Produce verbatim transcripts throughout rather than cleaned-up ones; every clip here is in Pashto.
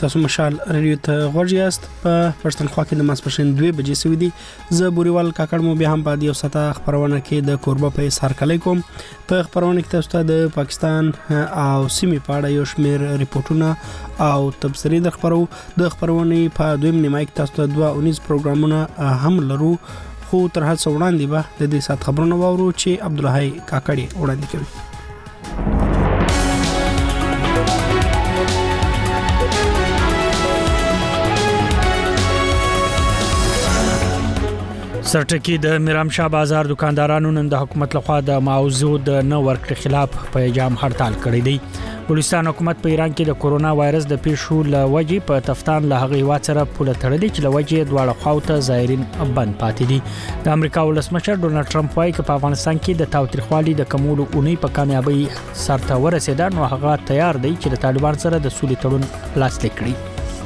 تاسو مشال رادیو ته غوږ یاست. په پښتونخوا کې د ماسپښین دوه بجې سوي دي. زه بوريوال کاکړ مو بیا هم په دې ساته خبرونه کې د کوربه په سر کلی کوم. په خبرونه کې تاسو ته د پاکستان او سیمې په اړه یو شمېر ریپورتونه او تبصرې د خبرو د خبرونه په دویم نیمه کې تاسو ته دوه اونیز پروګرامونه هم لرو. خو تر هڅه وړاندې به د دې سات خبرونه واورو چې عبدالحی کاکړي وړاندې کوي. سرټکی د میرامشاه بازار دکاندارانو نن د حکومت لخوا د معاوضو د نه ورکړې خلاف پیغام هړتال کړی دی. بلوچستان حکومت په ایران کې د کورونا وایرس د پیښو لوجې په تفتان له هغه هیواد سره پوله تړلې چې لوجې دواړه خواوته زایرین بند پاتې دي. د امریکا ولسمشر ډونالد ټرمپ وايي چې په افغانستان کې د تاوتریخوالي د کمولو اونۍ په کامیابی سرته ورسېده، نو هغه تیار دی چې د طالبان سره د سولې تړون لاسلیک کړي.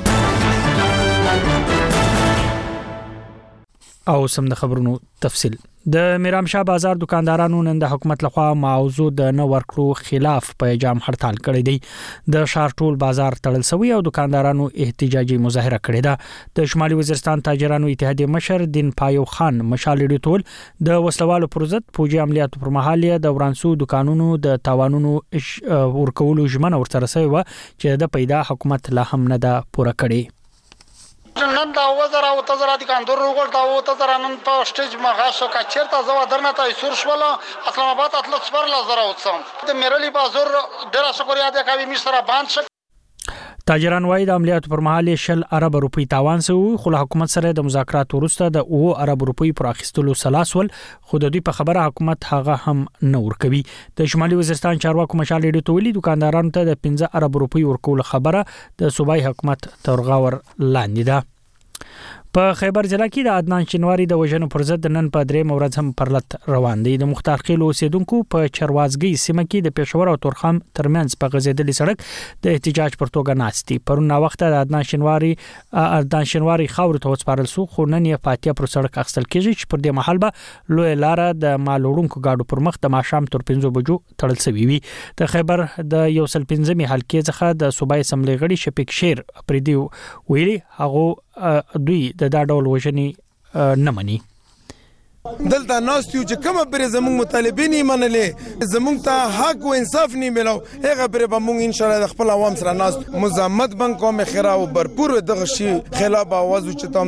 او سم د خبرونو تفصیل. د میرامشاه بازار دکاندارانو نن د حکومت لخوا معاوضو د نه ورکړو خلاف پیغام هړتال کړی دی. د شهر ټول بازار تړل شوی او دکاندارانو احتجاجي مظاهره کړې ده. د شمالي وزیرستان تاجرانو اتحادیې مشر دین پایو خان مشال ډیټول د وسلوالو پر ضد پوجي عملیاتو پر مهال د ورانسو دکانونو د تاوانونو ورکولو ژمنه ورسره شوی و چې د پیدا حکومت لا هم نه ده پوره کړې. نن دا وزره او تزرا دي کاندور وګړ دا او تزرا نن په سټیج مغاښه کا چیرته زو درنه ته سور شول اسلام آباد اتل صبر لزر اوڅم د میرلی بازار ډیر شکریا د کوي مشره باندې شک. تاجران وايي د عملیاتو پر مهال شل ارب روپی تاوان سو، خو حکومت سره د مذاکرات وروسته د او ارب روپی پر اخیستلو سلاسول خو د دوی په خبره حکومت هغه هم نه ورکوي. د شمالي وزیرستان چارواکو مشال ډیټولی دکاندارانو ته د پنځه ارب روپی ورکول خبره د صوبای حکومت ترغاور لاندې ده. په خیبر ضلع کې د عدنان شینواری د وژنو پر ضد نن په درې مورز هم پرلط روان دي. د مختار خیل اوسیدونکو په چروازګي سیمه کې د پېښور او تورخم ترمنځ په غزیدلې سړک د احتجاج پر توګه ناستي. پرون وخت د عدنان شینواری عدنان شینواری خاور ته وسپارل سو، خو نن یې فاتحه پر سړک اخستل کېږي چې پر دې محل به لوی لار د مالوړونکو گاډو پر مخ د ماشام تر پنځو بجو تړل شوی وي. د خیبر د یو سل پنځمې حلقې څخه د صوبای اسمبلی غړي شفیق شیر پردي ویلي هغه دوی د دا ډول وژنې نه مني. دلته ناستیو چې کومه پر زموږ مطالبه نه منلې، زموږ ته حق او انصاف نه ملو، هغه پر به موږ ان شاء الله د خپل عوام سره ناست مزاحمت بن کوم خیره او برپور دغه شی خلاف आवाज چتام.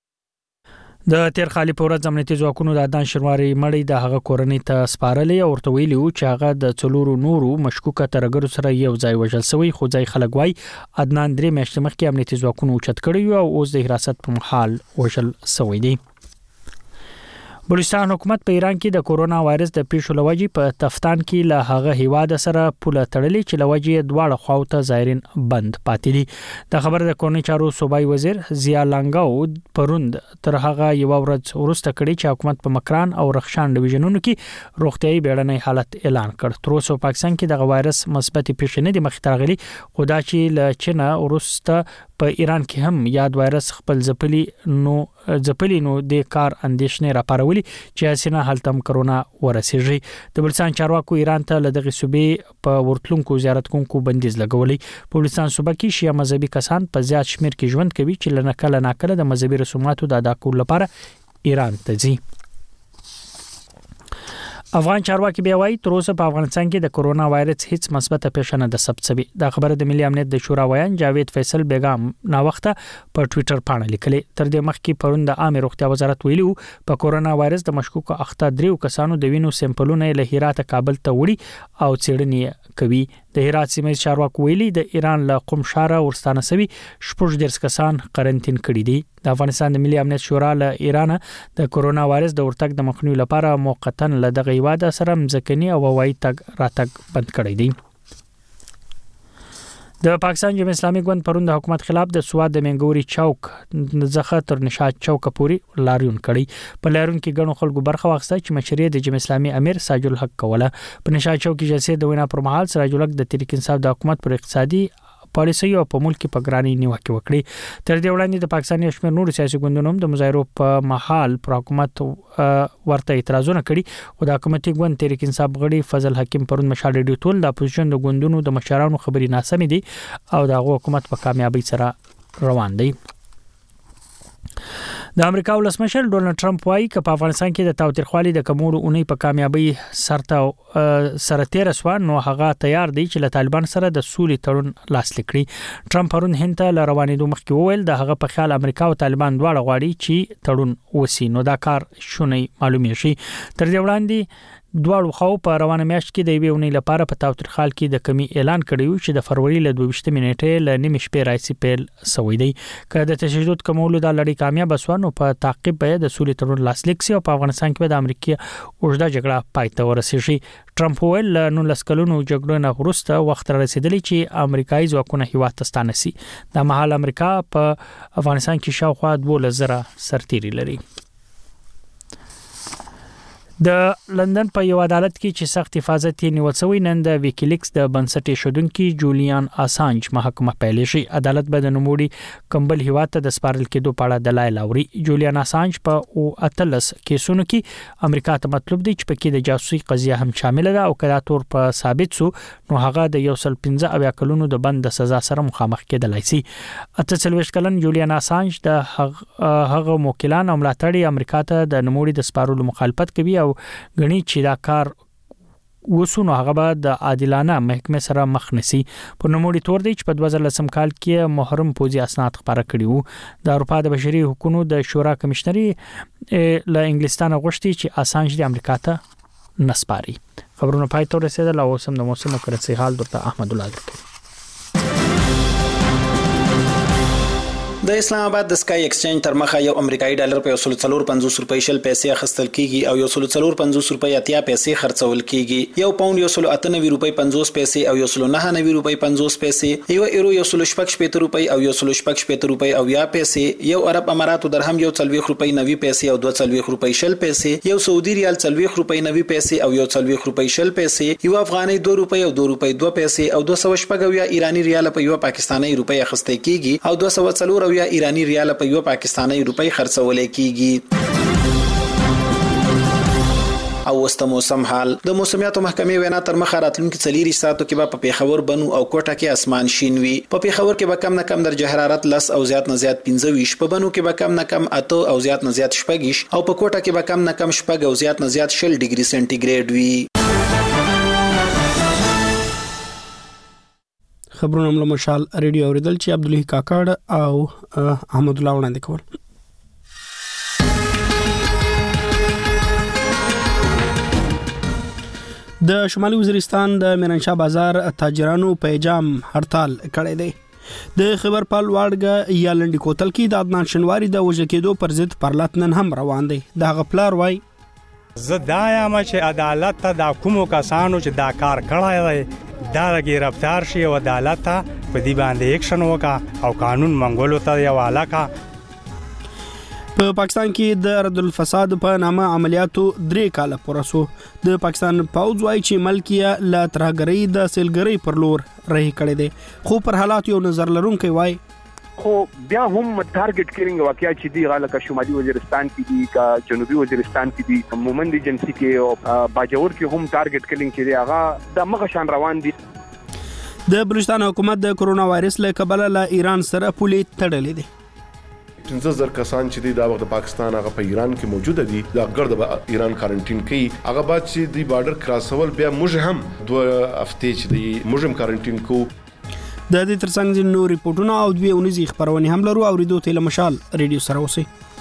د تیر خالي پورز امنیتي ځواکونو د عدنان شینواری مړی د هغه کورنۍ ته سپارلې او ورته ویلي و چې هغه د څلورو نورو مشکوکه ترګرو سره یو ځای وژل شوی، خو ځای خلک وای عدنان درې میاشتې مخکې امنیتي ځواکونو اوچت کړی او اوس د حراست په محل وژل شوی دی. بلوچستان حکومت په ایران کې د کورونا وایرس د پیښو لوجې په تفتان کې له هغه هیواد سره پوله تړلې چې لوجې دواړه خواوته زایرین بند پاتې دي. د خبر د کورنۍ چارو صوبای وزیر زیا لانګاو پروند تر هغه یو ورځ ورسته کړي چې حکومت په مکران او رخشان ډیویژنونو کې روغتيایي بیړنۍ حالت اعلان کړ. تر اوسه پاکستان کې د وایرس مثبت پیښې نه دي مخ ته راغلي، خو دا چې له چین ورسته په ایران کې هم یاد وایرس خپل ځپلي نو ځپلي نو د کار اندیشنې راپارولي چې اسنه حالتم کرونا ورسېږي. د بلوچستان چارواکو ایران ته له دغه صوبې په ورتلونکو زیارت کوونکو بندیز لګولي. په بلوچستان صوبه کې شیعه مذهبي کسان په زیات شمیر کې ژوند کوي چې لنه کله ناکله د مذهبي رسوماتو د ادا کولو لپاره ایران ته ځي. افغان چارواکي بیا وایي تر اوسه په افغانستان کې د کورونا وایرس هیڅ مثبت پیښه نه ده ثبت شوې. دا خبره د ملي امنیت د شورا ویان جاوید فیصل بیگم نا وخته په ټوئیټر باندې لیکلې. تر دې مخکې پرون د عامه روغتیا وزارت ویلو په کورونا وایرس د مشکوکو اخته دریو کسانو د وینو سیمپلونه له هرات کابل ته وړي او څېړنې کوي. د هرات سیمې چارواکي ویلي د ایران له قم شاره ورستانه سوي شپږ ډیرس کسان قرنټین کړي دي. د افغانستان د ملي امنیت شورا له ایران د کورونا وایرس د ورتګ د مخنیوي لپاره موقتا له دغه هیواد سره مځکني او هوایي تګ راتګ بند کړی دی. د پاکستان جمهوریت اسلامي ګوند پرون د حکومت خلاف د سواد د منګوري چوک ځخه تر نشاد چوک پورې لاریون کړی. په لاریون کې ګڼو خلکو برخه واخیسته چې مشري د جمهوریت اسلامي امیر ساج الحق کوله. په نشاد چوک کې جلسې د وینا پر مهال سراج الحق د تحریک انصاف د حکومت پر اقتصادي پالیسي او په ملک په ګرانی نیوکه وکړي. تر دې وړاندې د پاکستان شمیر نور سیاسي ګوندونو د مظاهرو په محل پر حکومت ورته اعتراضونه کړي او د حکومتي ګوند تحریک انصاف غړي فضل حکیم پرون مشال ریډیو ټول د اپوزیشن د ګوندونو د مشرانو خبري ناسمې دي او د حکومت په کامیابی سره روان دي. د امریکا ولسمشر ډونالد ټرمپ وايي چې په افغانستان کې د تاوتریخوالي د کمولو اونۍ په کامیابی سرته سره تیر شو نو هغه تیار دی چې له طالبان سره د سولې تړون لاسلیک کړي. ټرمپ پرون هند ته روانېدو مخکې وویل د هغه په خیال امریکا او طالبان دواړه غواړي چې تړون وسی نو دا کار شونی معلومه شي. تر دې وړاندې دواړو خو په روانه میاشت کې د یوې اونۍ لپاره په تاوتریخوال کې د کمی اعلان کړی چې د فروری له دوه ویشت نیټې له نیمه شپې راځي پیل سوي دی. که د تشدد کمولو د لړۍ کامیاب وسو په تعقیب به د سولې تړون لاسلیک شي او په افغانستان کې د امریکا اوږده جګړه پای ته ورسیږي. ټرمپ ویل نو لسکلونو جګړو نه وروسته وخت رسیدلی چې امریکایي ځواکونه هیواد ته ستانه سي. د مهال امریکا په افغانستان کې شاوخوا دوه زره سرتیري لري. د لندن په یو عدالت کې چې سخت حفاظت یې نیول شوی نن د ویکیلیکس د بنسټ ایښودونکو جولیان اسانج محکمه پیل شي. عدالت به د نوموړي کمبل هیواد ته د سپارل کېدو په اړه دلایل اوري. جولیان اسانج په او اتلس کیسونو کې امریکا ته مطلوب دی چې پکې د جاسوسي قضیه هم شامل ده او کله تور په ثابت سو نو هغه د یو سل پنځه اویا کلونو د بند د سزا سره مخامخ کېدلای شي. اته څلوېښت کلن جولیان اسانج د هغه موکلان او ملاتړي امریکا ته د نوموړي د سپارلو مخالفت کوي او غني چې دا کار وسونو هغه به د عادلانه محکمې سره مخ نسی. په نوموړي تور دی چې په دوه زره لسم کال کې محرم پوزي اسناد خبره کړي وو. د اروپا د بشري حقوقو د شورا کمشنري له انګلستان غوښتي چې اسانج د امریکا ته نسپاري. خبرونه پای ته رسیدل او سم د موسم کرنسي حال درته احمد الله درکړي. د اسلام آباد د سکای ایکسچینج تر مخه یو امریکایي ډالر په یو سل څلور پنځوس روپۍ شل پیسې اخیستل کیږي او یو سل څلور پنځوس روپۍ اتیا پیسې خرڅول کیږي. یو پاوند یو سل اته نوي روپۍ پنځوس پیسې او یو سل نه نوي روپۍ پنځوس پیسې، یو ایرو یو سل شپږ شپږ روپۍ او یو سل شپږ شپږ روپۍ او یا پیسې، یو عرب اماراتو درهم یو څلوېښت روپۍ نوي پیسې او دوه څلوېښت روپۍ شل پیسې، یو سعودي ریال څلوېښت روپۍ نوي پیسې او یو څلوېښت روپۍ شل پیسې، یو افغاني دوه روپۍ او دوه روپۍ دوه پیسې او دوه سوه شپږ یا ایرانی ریال په یو پاکستاني روپۍ اخیستل کیږي او دوه سوه څلور یا ایرانی ریال په یو پاکستاني روپۍ خرڅول کیږي. او وست موسم حال د موسمیاتو محکمې وینا تر مخه راتلونکي څلور ساعتو کې به په پیښور بنو او کوټه کې اسمان شین وي. په پیښور کې به کم نه کم درجه حرارت لس او زیات نه زیات پنځه ویشت، په بنو کې به کم نه کم اته او زیات نه زیات شپږ ویشت او په کوټه کې به کم نه کم شپږ او زیات نه زیات شل ډیګري سنټیګریډ وي. خبرونه مله مشال ریډیو اوریدل چې عبد الله کاکړ او احمد الله وړاندې کول. د شمالي وزیرستان د میرانشاه بازار تاجرانو پیجام هړتال کړی دی. د خبر پال واړګه یا لنډی کوتل کې د عدنان شنواری د وژل کېدو پر ضد پرلط نن هم روان دی. د غپلار وای زه دا یم چې عدالت ته د کومو کسانو چې دا کار کړی دی دا گرفتار شي او عدالت ته په دې باندې اکشن وکړي او قانون منګولو ته یو علاقه. په پاکستان کې د رد الفساد په نامه عملیاتو درې کاله پورسو. د پاکستان پوځ وايي چې ملکیه لا ترهګرۍ د سیلګرۍ پر لور رهي کړي دي، خو پر حالات یو نظر لرونکي وایي خو بیا هم ټارګټ کیرینګ واقعیا چې دی غاله کا شمالي وزیرستان کې دي کا جنوبي وزیرستان کې دي مومند ایجنسی کې او باجور کې هم ټارګټ کیرینګ کې دی هغه د مغه شان روان دي. د بلوچستان حکومت د کرونا وایرس له کبله له ایران سره پولې تړلې دي. پنځه زره کسان چې دی دا وخت د پاکستان هغه په ایران کې موجود دي دا ګرد به ایران کارانټین کوي هغه بعد چې دی بارډر کراسول بیا موږ هم دوه هفته چې دی موږ هم کارانټین کوو. د دې ترڅنګ د نور ریپورتونو او دوی اونیزي خبرونه هم لرو او ریډیو تل مشال ریډیو سره اوسئ.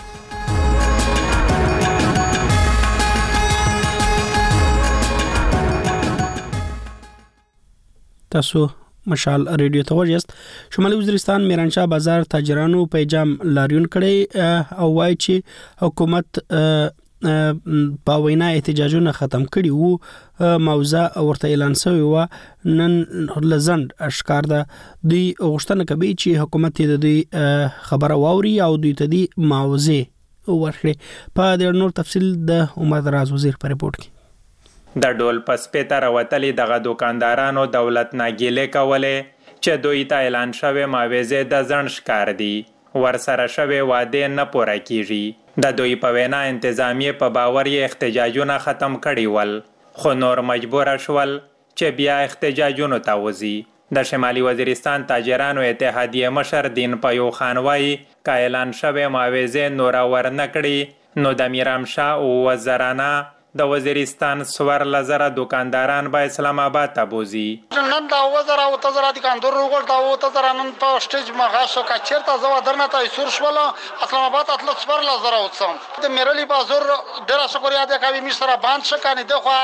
تاسو مشال ریډیو ته ورجست. شمالي وزیرستان میرانشاه بازار تاجرانو پیجام لاریون کړي او وایي چې حکومت په وینا احتجاجونه ختم کړي وو. موضوع ورته اعلان شوی و نن لزند اشکار ده دوی غوښتنه کوي چې حکومت د دوی خبره واوري او دوی ته دی موضوع ورکړي. په دې نور تفصیل د عمر دراز وزیر په ریپورت کې د ډول پس پته راوتلې دغه دکاندارانو دولت ناګیله کولې چې دوی ته اعلان شوی معاوضې د ځنډ ښکار دي. ورسره شوی وعده نه پوره کیږي. د دوی په وینا انتظامیه په باور یې احتجاجونه ختم کړي ول، خو نور مجبور شول چې بیا احتجاجونو ته وځي. د شمالي وزیرستان تاجرانو اتحادیه مشر دین پیو خان وایي که اعلان شوی معاوضې نوره ورنه کړي نو د میرامشاه اووه زرانه د وزیرستان څوارلس زره دوکانداران به اسلام آباد ته بوځي. نن دا اووه زره اوته زره دوکاندار وګړ دا اوته زره نن په سټیج مغاشو کا چیرته زو درنه ته سور شول اسلام آباد اتل څوارلس زره اوتسم د میرلی بازار ډیر شکریا د کوي مشره باند شکانه د خو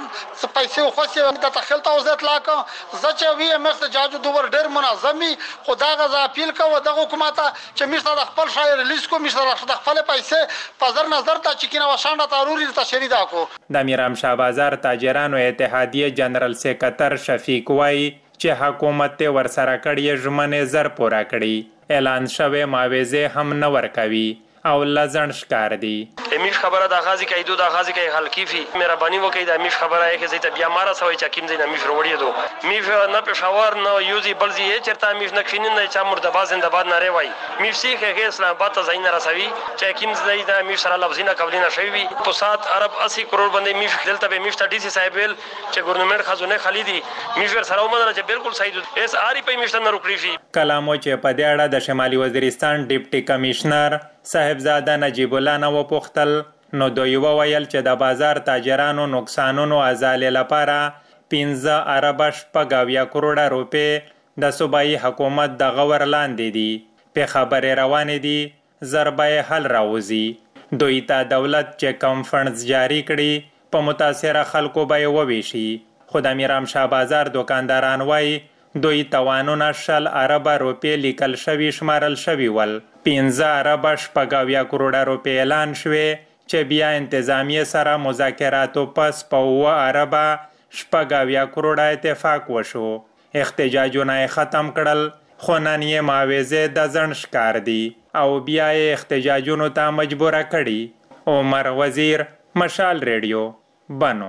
پیسې خو څه د تخیل ته وزت لاکه زچ وی مست جاجو دوبر ډیر منظمي خدا غزا اپیل کوي د حکومت چې مشره د خپل شاعر ریلیز کو مشره د خپل پیسې په نظر نظر ته چکینه وشانډه تروري ته شریدا کو. د میرامشاه بازار تاجرانو اتحادیه جنرال سیکرټر شفیق وایي چې حکومت ته ورسره کړي ژمنې زر پوره کړي. اعلان شوی معاوضې هم نه ورکوي او لزن ښکار دي. امیش خبره د غازی کیدو د غازی کی حل کیفی مهرباني وکړئ د امیش خبره یې چې ته بیا مارا سوي چې کیم زین امیش وروړي دو میف نه پېښور نه یوزي بلزي چرته امیش نکښین نه چا مرده زنده‌باد نه ریوي میف سیخ کې اسلام آباد ته زین رسوي چې کیم زین د امیش سره لفظینه قبلینا شوی په سات ارب اسی کروڑ باندې میف دلته به میف ډي سي صاحب ویل چې ګورنمنت خزونه خلیدي میف سره ومنل چې بالکل صحیح دي اس اری په میف نه روکړي شي. کلامو چې په دې اړه د شمالي وزیرستان ډیپټي کمشنر صاحبزاده نجیب الله نه وپوښتل نو دوی وویل چې د بازار تاجرانو نقصانونو ازالې لپاره پنځه اربه شپږ اویا کروڑه روپۍ د صوبایي حکومت د غور لاندې دي. په خبرې روانې دي ضربه حل راوځي. دوی ته دولت چې کم فنډز جاری کړي په متاثره خلکو به یې وویشي. خو د میرامشاه بازار دوکانداران وایي دوی توانونه شل اربه روپۍ لیکل شوي شمارل شوي ول. پنځه اربه شپږ اویا کروڑه روپۍ اعلان شوې چې بیا انتظامیه سره مذاکراتو پس په اووه اربه شپږ اویا کروڑه اتفاق وشو. احتجاجونه یې ختم کړل خو نن یې معاوضې د ځنډ ښکار دي او بیا یې احتجاجونو ته مجبوره کړي. عمر وزیر، مشال ریډیو، بنو.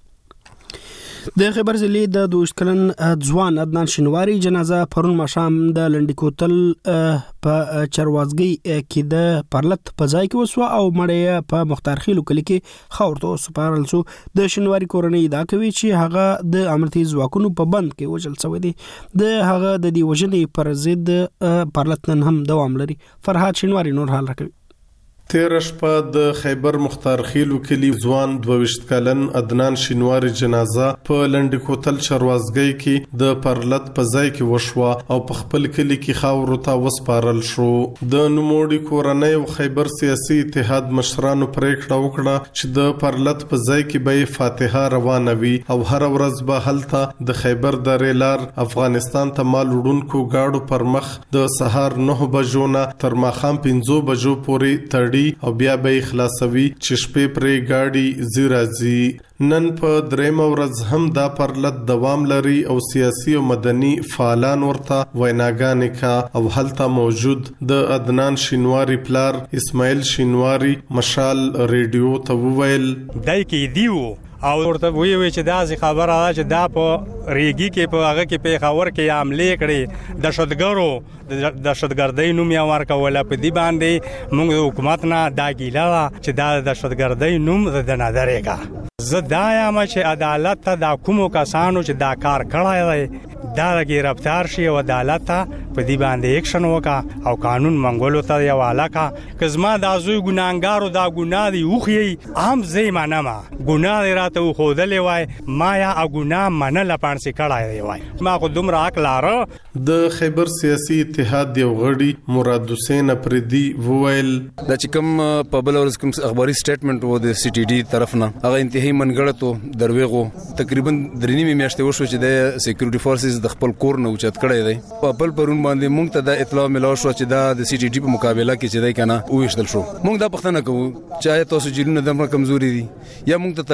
د خیبر ضلع د دوه کلن ځوان عدنان شینواری جنازه پرون ماښام د لنډی کوتل په چروازګي کې د پرلت په ځای کې وسو او مړی په مختارخیلو کلی کې خاورته سپارل شو. د شینواری کورنۍ دا کوي چې هغه د امنیتي ځواکونو په بند کې وژل شوی دی. د هغه د دې وژنې پر ضد پرلت نن هم دوام لري. فرهاد شینواری نور حال راکوي. تیر شپه د خیبر مختارخیلو کلی ځوان دوه کلن عدنان شینواری جنازه په لنډی کوتل چروازګي کې د پرلت په ځای کې وشوه او په خپل کلی کې خاورو ته وسپارل شو. د نوموړي کورنۍ او خیبر سیاسي اتحاد مشرانو پریکړه وکړه چې د پرلت په ځای کې به فاتحه روانوي او هر ورځ به هلته د خیبر د ریلار افغانستان ته مال وړونکو گاډو پر مخ د سهار نه بجو نه تر ماښام پنځه بجو پورې تړي او بیا به خلاصوي چې شپې پرې گاډي زیرازي. نن په دریم ورځ هم دا پرلت دوام لري او سیاسي او مدني فعالان ورته ویناګانې کا او هلته موجود د عدنان شینواری پلار اسماعیل شینواری مشال ریډیو ته وویل دای کې دیو او ورته وی وی چې دا ځي خبره ده چې دا په ریګي کې په هغه کې په خبر کې عملې کړي د شتګرو د شتګردۍ نوم یې ورکول په دی باندې موږ حکومت نه دا ګیلا چې دا د شتګردۍ نوم د نظرېګه زه دا یم چې عدالت ته د کومو کسانو چې دا کار کړی دی دا گرفتار شي او عدالت ته په دی باندې اکشن وکا او قانون منګولو ته یو علاقه کزما د ازوی ګناګارو دا ګناه دی اوخی عام زېمانه ما ګناه راته خودلې وای ما یا ګناه منل پانسي کړای دی وای ما خو دومره حق لاره. د خیبر سیاسي اتحاد یو غړي مراد حسین افریدي وویل دا چې کوم په بل ورځ کوم اخباري سټیټمنټ و د سی ټي ډي طرف نه هغه انتهایی منګړتو درويغو تقریبا درې نیمه میاشتې وشو چې د سکیورټي فورسز د خپل کور نه اوچت کړی دی. په بل پرون باندې موږ ته د اطلاع ملو شو چې دا د سی ټي ډي په مقابله کې چې دی کنه وښتل شو. موږ دا پښتنه کوو چې تاسو جیرونه دمر کمزوري دي یا موږ ته تاریخ راکو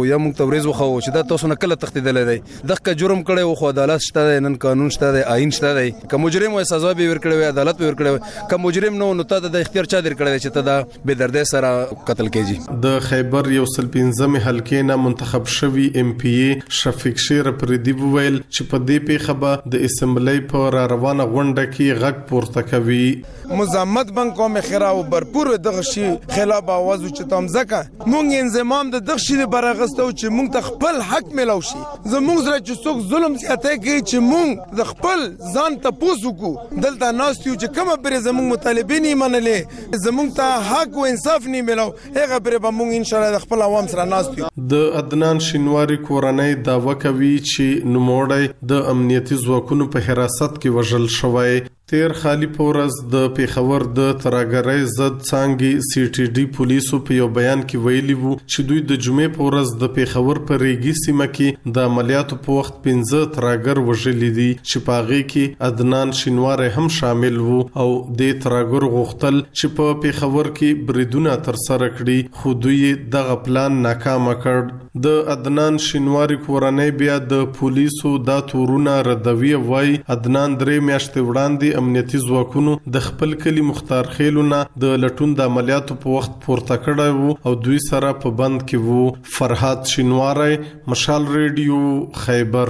یا موږ ته ورځ وخو چې دا تاسو نه کله تختیدل دی دغه جرم کړي خو عدالت شته نن قانون شته دی آئین شته دی که مجرم وي سزا به ورکړي وي عدالت به ورکړي که مجرم نو نو ته د اختیار چا در کړی چې ته دا به دردې سره قتل کیږي. د خیبر یو سل پنځمه حلقې نه منتخب شوی ایم پی ای شفیق شیر پردی وویل چې په دې پیښه به د اسمبلی په روانه غونډه کې غږ پورته کوي. مزاحمت بن قوم خراو برپور دغه شی خلاف आवाज چې تم زکه مونږ انضمام د دغه شی برغستو چې مونږ ته خپل حق ملو شي زمونږ سره چې څوک ظلم زیاته کوي چې مونږ د خپل ځان ته پوسو کو دلته ناستیو چې کومه پر زمونږ مطالبه نه منلې زمونږ ته حق او انصاف نه ملو هغه پر به مونږ ان شاء الله د خپل عوام سره ناستیو. د عدنان شینواری کورنۍ داوا کوي چې نوموړی د امنیتي ځواکونو په حراست کې وژل شوی. تیر خالی پورز د پیښور د تراګرۍ ضد څانګې سی ټي ډي پولیسو په یو بیان کې ویلي وو چې دوی د جمعې پورز د پیښور په ریګي سیمه کې د عملیاتو په وخت پنځه تراګر وژلي دي چې په هغه کې عدنان شینواری هم شامل وو او د تراګر غوښتل چې په پیښور کې بریدونه تر سره کړي خو دوی دغه پلان ناکام کړ. د عدنان شینواری کورنۍ بیا د پولیسو دا تورونه ردوي وای عدنان درې میاشتې وړاندې امنیتي ځواکونو د خپل کلی مختار خیلونه د لټون د عملیاتو په وخت پورته کړی وو او دوی سره په بند کې وو. فرحات شینواری مشال ریډیو خیبر.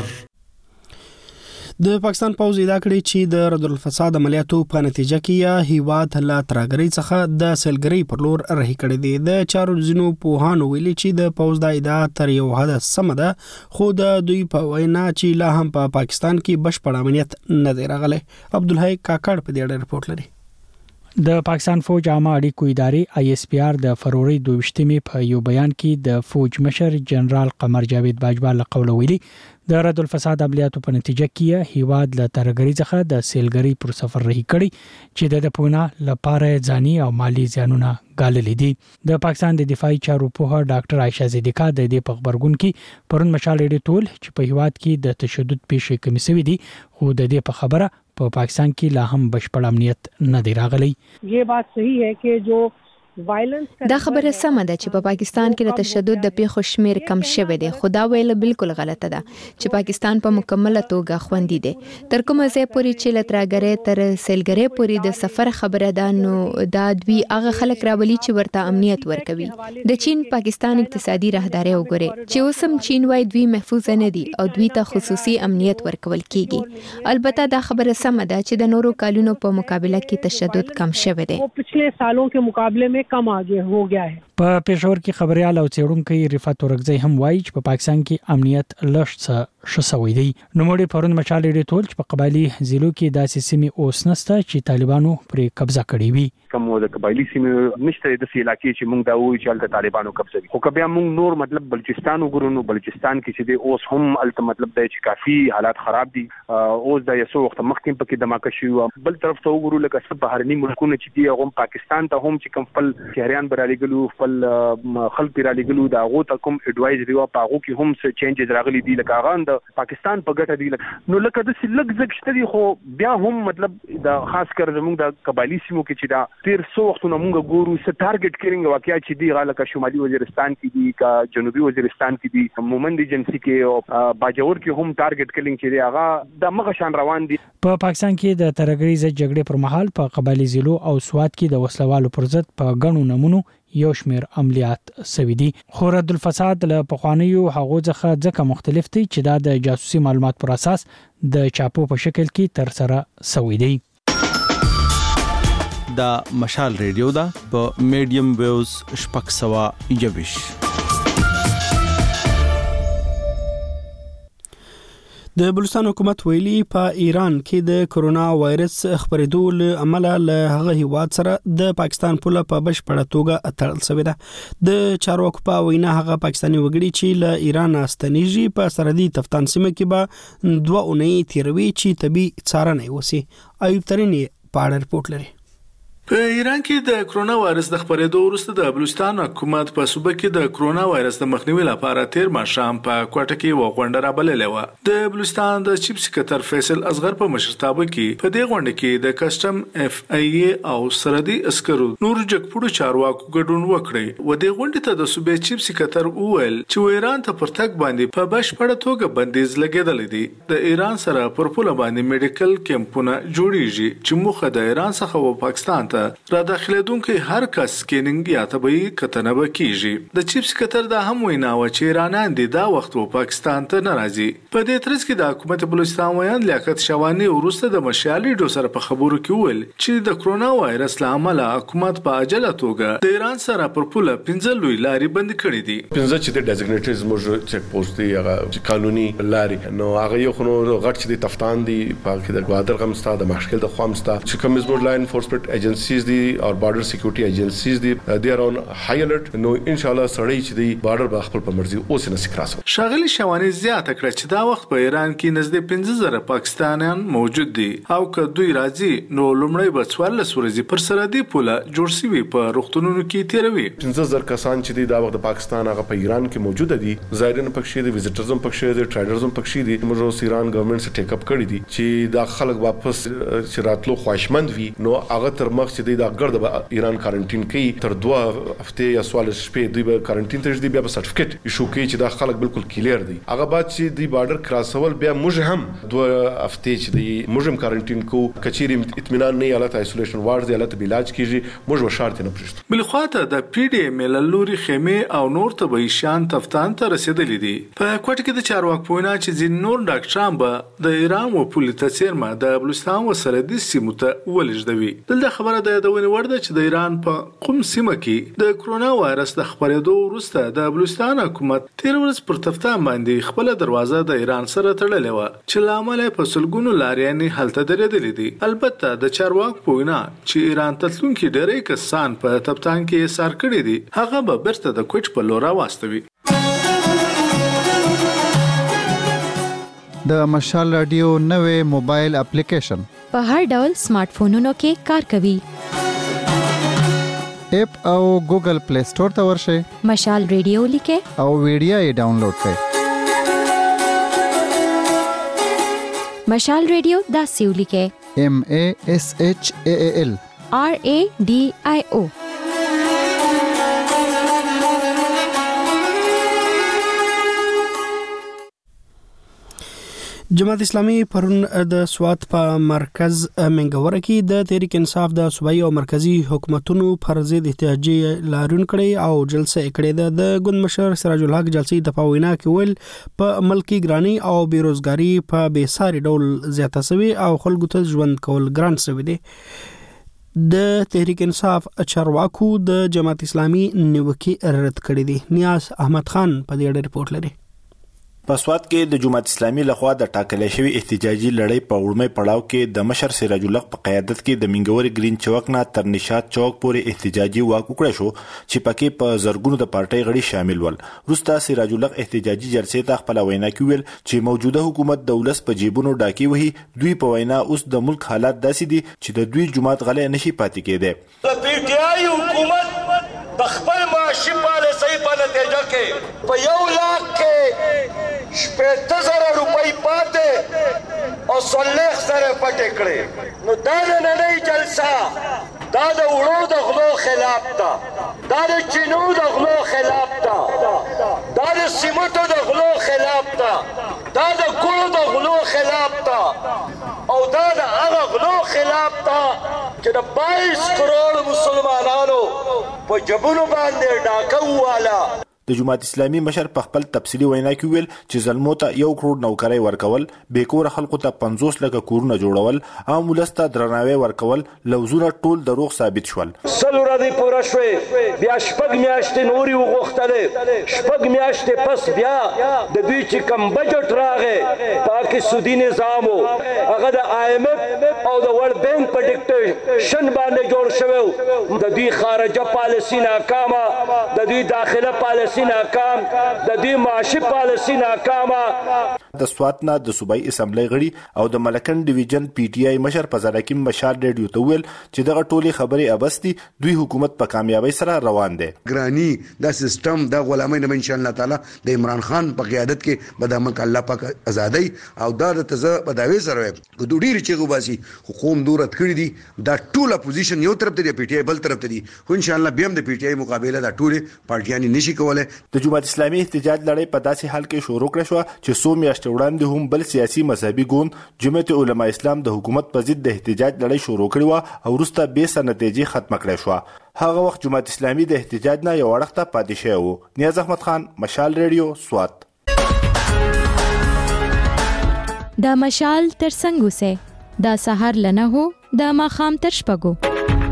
د پاکستان پوز ادعا کړې چې د رد الفساد عملیاتو په نتیجه کې یا هیواد له ترګری څخه د سیلګری پر لور رهي کړی دی. د چارو زینو په هانو ویلي چې د پوز د ادعا تر یو حد سم ده خو د دوی په وینا چې لا هم په پا پاکستان کې بشپړ امنیت نه دی راغلی. عبدالحی کاکړ په دې اړه رپورټ لري. د پاکستان فوج عامه اړیکو ادارې آی ایس پی آر د فروری دویشتمې په یو بیان کې د فوج مشر جنرال قمر جاوید باجوا له قوله ویلي د رد الفساد عملیاتو په نتیجه کې هیواد له ترګری څخه د سیلګری پر سفر رهي کړي چې د پونه لپاره ځاني او مالی زیانونه غاللې دي. د پاکستان د دفاعي چارو په ډاکټر عائشہ زیدیکا د دې په خبرګون کې پرون مشال لري ټول چې په هیواد کې د تشدد پیښې کمی سوي دي خو د دې په خبره په پا پاکستان کې لا هم بشپړ امنیت نه دی راغلی. یہ بات صحیح ہے کہ جو دا خبره سمه ده چې په پاکستان کې د تشدد د پیښو شمیر کم شوی دی خو دا ویل بالکل غلطه ده چې پاکستان په مکمله توګه خوندي دی. تر کومه ځای پورې چې لتراګرې تر سیلګرې پورې د سفر خبره ده نو دا دوی هغه خلک راولي چې ورته امنیت ورکوي. د چین پاکستان اقتصادي راهداري وګوري چې اوسم چین وايي دوی محفوظ نه دي او دوی ته خصوصي امنیت ورکول کیږي. البته دا خبره سمه ده چې د نورو کالونو په مقابله کې تشدد کم شوی دی. پچھلے سالوں کے مقابلے میں کم آگے ہو گیا ہے. په پېښور کې خبريال او څېړونکو رفعت ورغزی هم وایي چې په پاکستان کې امنیت لږ څه شوی دی. نو موږ پرون مشال لري ټول چې په قبایلی ضلعو کې داسې سیمې اوس نسته چې طالبانو پرې قبضه کړې وي. کوم د قبایلی سیمې نشته د سې علاقې چې موږ دا وایو چې الته طالبانو قبضه کوي. خو بیا موږ نور مطلب بلوچستان وګورو نو بلوچستان کې چې د اوس هم الته مطلب دی چې کافي حالات خراب دي. اوس د یسو وخت مخکې پکې دماکه شو. بل طرف ته وګورو لکه سب بهرني ملکونه چې دی هغه پاکستان ته هم چې کوم خپل شهريان برالي ګلو خپل خلک را لګلو دا غو ته کوم اډوایزري او پاغو کې هم څه چینجز راغلي دي لکه هغه د پاکستان په ګټه دی. نو لکه د سلګ زګ شته دي خو بیا هم مطلب دا خاص کر زموږ د قبایلی سیمو کې چې دا تیر څو وختونه موږ ګورو س ټارګټ کیرینګ واقعیا چې دی غاله کا شمالي وزیرستان کې دي کا جنوبي وزیرستان کې دي مومند ایجنسی کې او باجوړ کې هم ټارګټ کیرینګ چې دی هغه د مغه شان روان دي. په پاکستان کې د ترګری ز جګړې پر مهال په قبایلی ضلعو او سواد کې د وسلوالو پر ضد په غنو نمونو یو شمیر عملیات سوي دي. خو رد الفساد له پخوانیو هغو څخه ځکه مختلف دي چې دا د جاسوسي معلومات پر اساس د چاپو په شکل کې تر سره سوي دي. دا مشال ریډیو دا په میډیم ویوز شپږ سوه یوویش. د بلوچستان حکومت ویلي په ایران کې د کرونا وایرس خپرېدو له امله له هغه هیواد سره د پاکستان پوله په بشپړه توګه تړل شوې ده. د چارواکو په وینا هغه پاکستاني وګړي چې له ایران ستنیږي په سرحدي تفتان سیمه کې به دوه اونۍ تیروي چې طبي څارنه وسی. ایوب ترين په اړه رپورټ لري. په ایران کې د کرونا وایرس د خپرېدو وروسته د بلوچستان حکومت په صوبه کې د کرونا وایرس د مخنیوي لپاره تیر ماښام په کوټه کې و غونډه رابللې و. د بلوچستان د چیف سکرټر فیصل اصغر په مشرتابه کې په دې غونډه کې د کسٹم اف ای ای او سرحدي عسکرو نور جګپوړو چارواکو ګډون وکړي. و دې غونډې ته د صوبې چیف سکرټر وویل چې ایران ته پرتګ باندې په بشپړه توګه بندیز لګیدل دي. د ایران سره پر پوله باندې میډیکل کیمپونه جوړیږي چې موخه د ایران څخه و پاکستان را داخليدونکو هر کس سکینینګ یا طبي کتنه وکړي. د چیف سکرټر دا هم وینا و چې ایرانان د دا وخت په پاکستان ته ناراضي. په دې ترڅ کې د حکومت بلوچستان ویان لیاقت شوانی ورسته د مشالي ډو سره په خبرو کې ویل چې د کرونا وایرس لامل حکومت په عجله توګه د ایران سره پر پوله پنځه لوی لارې بند کړې دي. پنځه چې د ډیزګنیټډ موږ چک پوسټ دی هغه قانوني لارې نو هغه یو خنو غټ چې د تفتان دی په کې د ګوادر غمستا د مشکل د خوامستا چې کوم زموږ لاین انفورسمنت ایجنسی دي او بارډر سکیورټي ایجنسیز دي دي ار اون های الرټ نو ان شاء الله سړی چې دی بارډر په خپل په مرزي اوس نه سکراسو. شاغلی شوانی زیاته کړ چې دا وخت په ایران کې نزدې پنځه زره پاکستانیان موجود دي او که دوی راځي نو لومړی به څوارلس ورځې پر سرحدي پوله جوړ شوي په روغتونونو کې تیروي. پنځه زره کسان چې دی دا وخت د پاکستان هغه په ایران کې موجود دي. زایرین پکښې دي، وزټرز هم پکښې دي، ټریډرز هم پکښې دي. موږ اوس ایران ګورنمنت سره ټیک اپ کړی دي چې دا خلک واپس چې راتلو خوښمند وي نو هغه تر مخ چې دی دا ګرد به ایران کارانټین کوي تر دوه هفته یا سوال شپې دوی به کارانټین ته ځي بیا به سرټیفیکټ ایشو کوي چې دا خلک بالکل کلیر دي. هغه بعد چې دی بارډر کراسول بیا موږ هم دوه هفته چې دی موږ هم کارانټین کو کچيري اطمینان نه حالت آیسولیشن وارد دی حالت علاج کیږي موږ و شرط نه پرشت. بل خواته د پی ډی ایم ال لوري خیمه او نور طبي شان تفتان ته رسیدلې دي. په کوټه کې د چارواک پوینا چې ځین نور ډاکټران به د ایران او پولیس سیرما د بلوچستان و سرحدي سیمو ته ولېږدوي. دلته خبره ده د ونی ورده چې د ایران په قم سیمه کې د کرونا وایرس د خپرېدو وروسته د بلوچستان حکومت تیر ورځ پر تفتان باندې خپل دروازه د ایران سره تړلې و چې لامل په سلګونو لاریانې هلته درېدلې دي. البته د چارواک پوینا چې ایران تلونکي ډېرې کسان په تفتان کې سار کړی دي هغه به برته د کوچ په لور واستوي. د مشال رادیو نوې موبایل اپلیکیشن په هر ډول سمارټ فونونو کې کار کوي. اپ او ګوګل پلی سٹور ته ورشئ، مشال ریډیو لیکئ او ویډیو یې ډاونلوډ کړئ. مشال ریډیو داسې ولیکئ ایم ای ایس ایچ ای ای ال آر ای ډي آی او. جماعت اسلامي پرون د سوات په مرکز منګوره کې د تحریک انصاف د صوبایي او مرکزی حکومتونو پر ضد احتجاجي لارون کړي او جلسه کړي ده. د ګوند مشر سراج الحق جلسې د پاوینا کې ول په ملکی ګرانی او بیروزګاری په بیساري ډول زیاته شوی او خلکو ته ژوند کول ګران شوی دي. د تحریک انصاف چارواکو د جماعت اسلامي نیوکي رد کړي دي. نیاز احمد خان په دې اړه ریپورت لري. په سوات کې د جماعت اسلامي لخوا د ټاکل شوی احتجاجي لړۍ په وړمې پړاو کې د مشر سراج الحق په قیادت کې د منګوري گرین چوک نه تر نشاط چوک پورې احتجاجي واک وکړ شو چې پکې په زرګونو د پارټۍ غړي شامل ول. وروسته سراج الحق احتجاجي جلسې ته خپل وینا کوي چې موجوده حکومت د ولس په جیبونو ډاکی وهي. دوی په وینا اوس د ملک حالات داسې دي چې د دوی جماعت غلې نشي پاتې کېده. د پی ټی آی حکومت د خپل معاشي پالیسۍ په نتیجه کې په یو لاک کې شپږ زره روپۍ پاتې او څلوېښت زره پټې کړې. نو دا نننۍ جلسه دا د وړو د غلو خلاف ده، دا د چینو د غلو خلاف ده، دا د سیمټو د غلو خلاف ده، دا د ګوړو د غلو خلاف ده او دا د هغه غلو خلاف ده چې د بایس کروڑ مسلمانانو په جبونو باندې ډاکه وواله. د جماعت اسلامي مشر په خپل تفصیلی وینا کې ویل چې زلمو ته یو کروڑ نوکرۍ ورکول، بیکور خلکو ته پنځوس لکه کورونه جوړول، عام ولس ته درناوی ورکول لوزونه ټول دروغ ثابت شول. سل ورځې پوره شوې بیا شپږ میاشتې نورې وغوښتلې، شپږ میاشتې پس بیا د دوی چې کم بجټ راغی پاکي سودي نظام و هغه د آی ایم ایف او د ورلډ بینک په ډیکټیشن باندې جوړ شوی. د دوی خارجه پالیسي ناکامه، د دوی داخله پالیسي ناکام، د دې معاشي پالیسي ناکامه. د سوات نه د صوبایي اسمبلی غړي او د ملکن ډیویژن پی ټی آی مشر فضل حکیم مشال ریډیو ته ویل چې دغه ټولي خبرې ابستی دوی حکومت په کامیابی سره روان دي. ګرانی د سیستم د غلامۍ نه ان شاء الله تعالی د عمران خان په قیادت کې بدامک الله پاک ازادي او دا د تزه بداوي سره کو ډیر چې غواسي حکومت دورت کړی دي دا ټول اپوزیشن یو طرف ته دی پی ټی آی بل طرف ته دي خو ان شاء الله بیا هم د پی ټی آی مقابله دا ټول پارټیان نشي کولای. د جماعت اسلامي احتجاج لړۍ په داسې حال کې شروع کړه شو چې څو میاشتې وړاندې هم بل سیاسي مذهبي ګوند جمعیت علما اسلام د حکومت په ضد د احتجاج لړۍ شروع کړې و او وروسته به سره نتیجې ختم کړې شو. هغه وخت جماعت اسلامي د احتجاج نه یو وړاندې پاتې شوی و. نیاز احمد خان، مشال ریډیو، سوات. دا مشال تر څنګه وسه دا سحر لنه هو دا ماخام تر شپږو.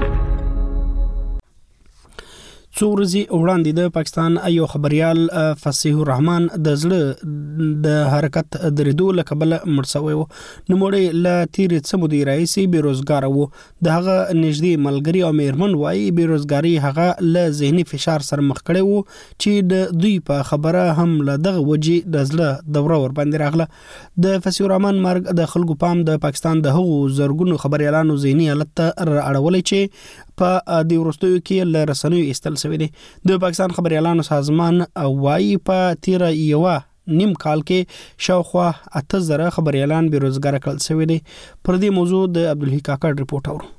څو ورځې وړاندې د پاکستان ایو خبريال فصیح الرحمن د زړه د حرکت درېدو لکبل مرسوي و نو مړی ل تیر سمودي رئیسي بیروزګار وو. د هغه نږدې ملګری او مېرمن وایي بیروزګاری هغه ل ذهني فشار سره مخ کړي وو چې د دوی په خبره هم له دغه وجې د زړه دوره ور باندې راغله. د فصیح الرحمن مرګ د خلکو پام د پاکستان د هغو زرګونو خبريالانو ذهني حالت ته اړولې چې په د ورستیو کې ل رسنیو استل سوي دي. د پاکستان خبريالانو سازمان وايي په تیر یو نیم کال کې شاوخوا اته زره خبريالان بیروزګار کړل سوي دي. پر دې موضوع د عبدالحی کاکړ رپورټ اورو.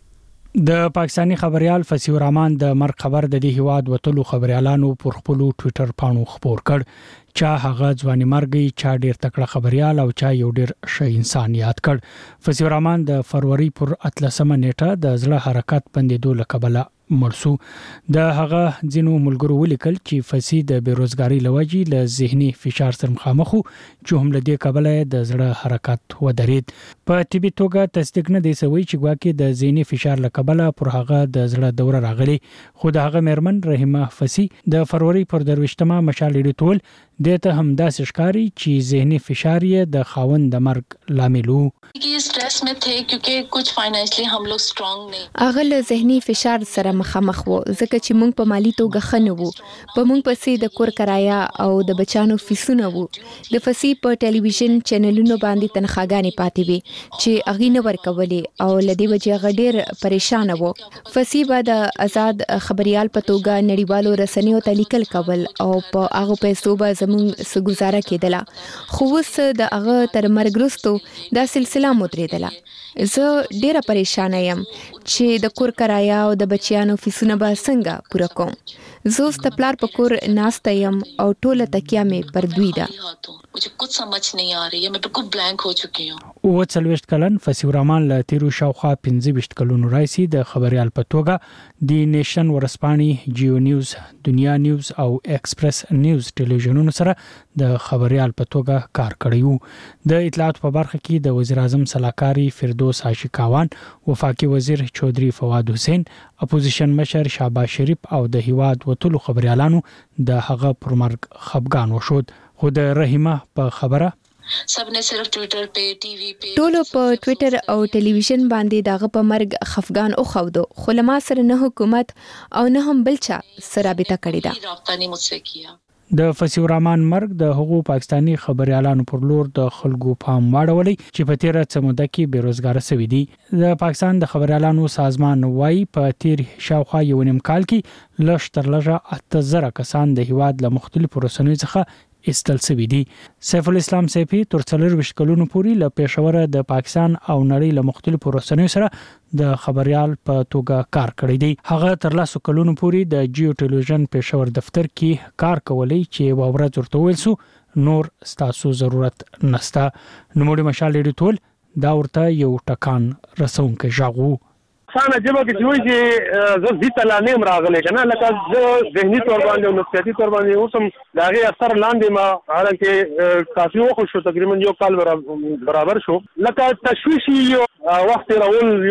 د پاکستانی خبريال فصیح الرحمن د مرګ خبر د دې هواد وټلو خبريالانو پر خپل ټوئیټر پاڼو خبر کړ. چا هغه ځواني مرګي، چا ډیر تکړه خبريال او چا یو ډیر ښه انسان یاد کړ. فصیح الرحمن د فروری پر اتلسمه نیټه د زړه حرکت بندیدو لکبله مرسو. د هغه ځینو ملګرو ولیکل چې فصیح د بیروزګاری لوجي له ذهني فشار سره مخامخ چې هم له دې کبله د زړه حرکت ودرید. په طبي توګه تصدیق نه دی سوی چې ګواکې د ذهني فشار لکبله پر هغه د زړه دوره راغلي. خو د هغه مېرمن رحیمه فصیح د فروری پر درويشتمه مشال ډیټول دته هم داسې ښکاری چې ذهني فشار یې د خاوند د مرګ لامل وو. کې سټرس میں تھے کیونکہ کچھ فائنانشلی هم لوگ سترونګ نه. هغه له ذهني فشار سره مخامخ وو ځکه چې موږ په مالی توګه خنه وو. په موږ پسې د کور کرایه او د بچانو فیسونه وو. د فصیح په ټلویزیون چینلونو باندې تنخواګانې پاتې وي چې اغي نه ورکولې او لدی وجه غډیر پریشان وو. فصیح به د آزاد خبريال په توګه نړیوالو رسنیو ته لیکل کول او په هغه پیسو به زموږ سګزاره کېدله. خو اوس د هغه تر مرګ وروسته دا سلسله مدریدله. زه ډیره پریشان یم چې د کور کرایه او د بچیانو فیسونه به څنګه پوره کوم. زه اوس د پلار په کور ناسته یم او ټوله تکیه مې پر دوی ده. مجھے کچھ سمجھ نہیں آ رہی ہے، میں بالکل بلانک ہو چکی ہوں. او څلويشت کلن فصیح الرحمن له تیرو شاوخوا پنځه ویشت کلونو راځي د خبريال په توګه دی نیشن ورسپاني، جیو نیوز، دنیا نیوز او ایکسپریس نیوز ټلویزیونونو سره د خبريال په توګه کار کړی وو. د اطلاعات په برخه کې د وزیر اعظم صلاحکاری فردوس عاشقاوان، وفاقي وزیر چودري فواد حسین، اپوزیشن مشر شهباز شریف او د هیواد وټولو خبريالانو د هغه پر مرګ خفګان وشود. خو د رحیمه په خبره سب نے صرف ټوئیټر په ټي وي په ټولو په ټوئیټر او ټلویزیون باندې داغه په مرګ خفګان او خودو. خو لما سره نه حکومت او نه هم بلچا سره رابطه کړی دا. رابطه نه مڅ کیا. د فصیح الرحمن مرګ د هغو پاکستانی خبريالانو پر لور د خلکو پام واړولې چې په تیر څه موده کې بیروزګار شوي دي. د پاکستان د خبريالانو سازمان وايي په تیر شاوخوا یو نیم کال کې لږ تر لږه اته زره کسان د هیواد له مختلفو رسنیو څخه استل سوي دي. سیف الاسلام سیفی تر څلور کلونو پورې له پېښور د پاکستان او نړۍ له مختلفو رسنیو سره د خبريال په توګه کار کړی دی. هغه تر لاسو کلونو پورې د جیو ټلویزیون پېښور دفتر کې کار کولی چې وورځ ورته ویل سو نور ستاسو ضرورت نسته. نوموړي مشال ډیټول دا ورته یو ټکان رسونکي ژغو. څنګه جبه کې جوړ چې زه دې تل نه مراغله کنه لکه زه ذهني تور باندې او نفسیاتي تور باندې اوسم داغه اثر لاندې ما حالانکه کافي وخت شو تقریبا یو کال برابر شو لکه تشویش یو وخت راول یو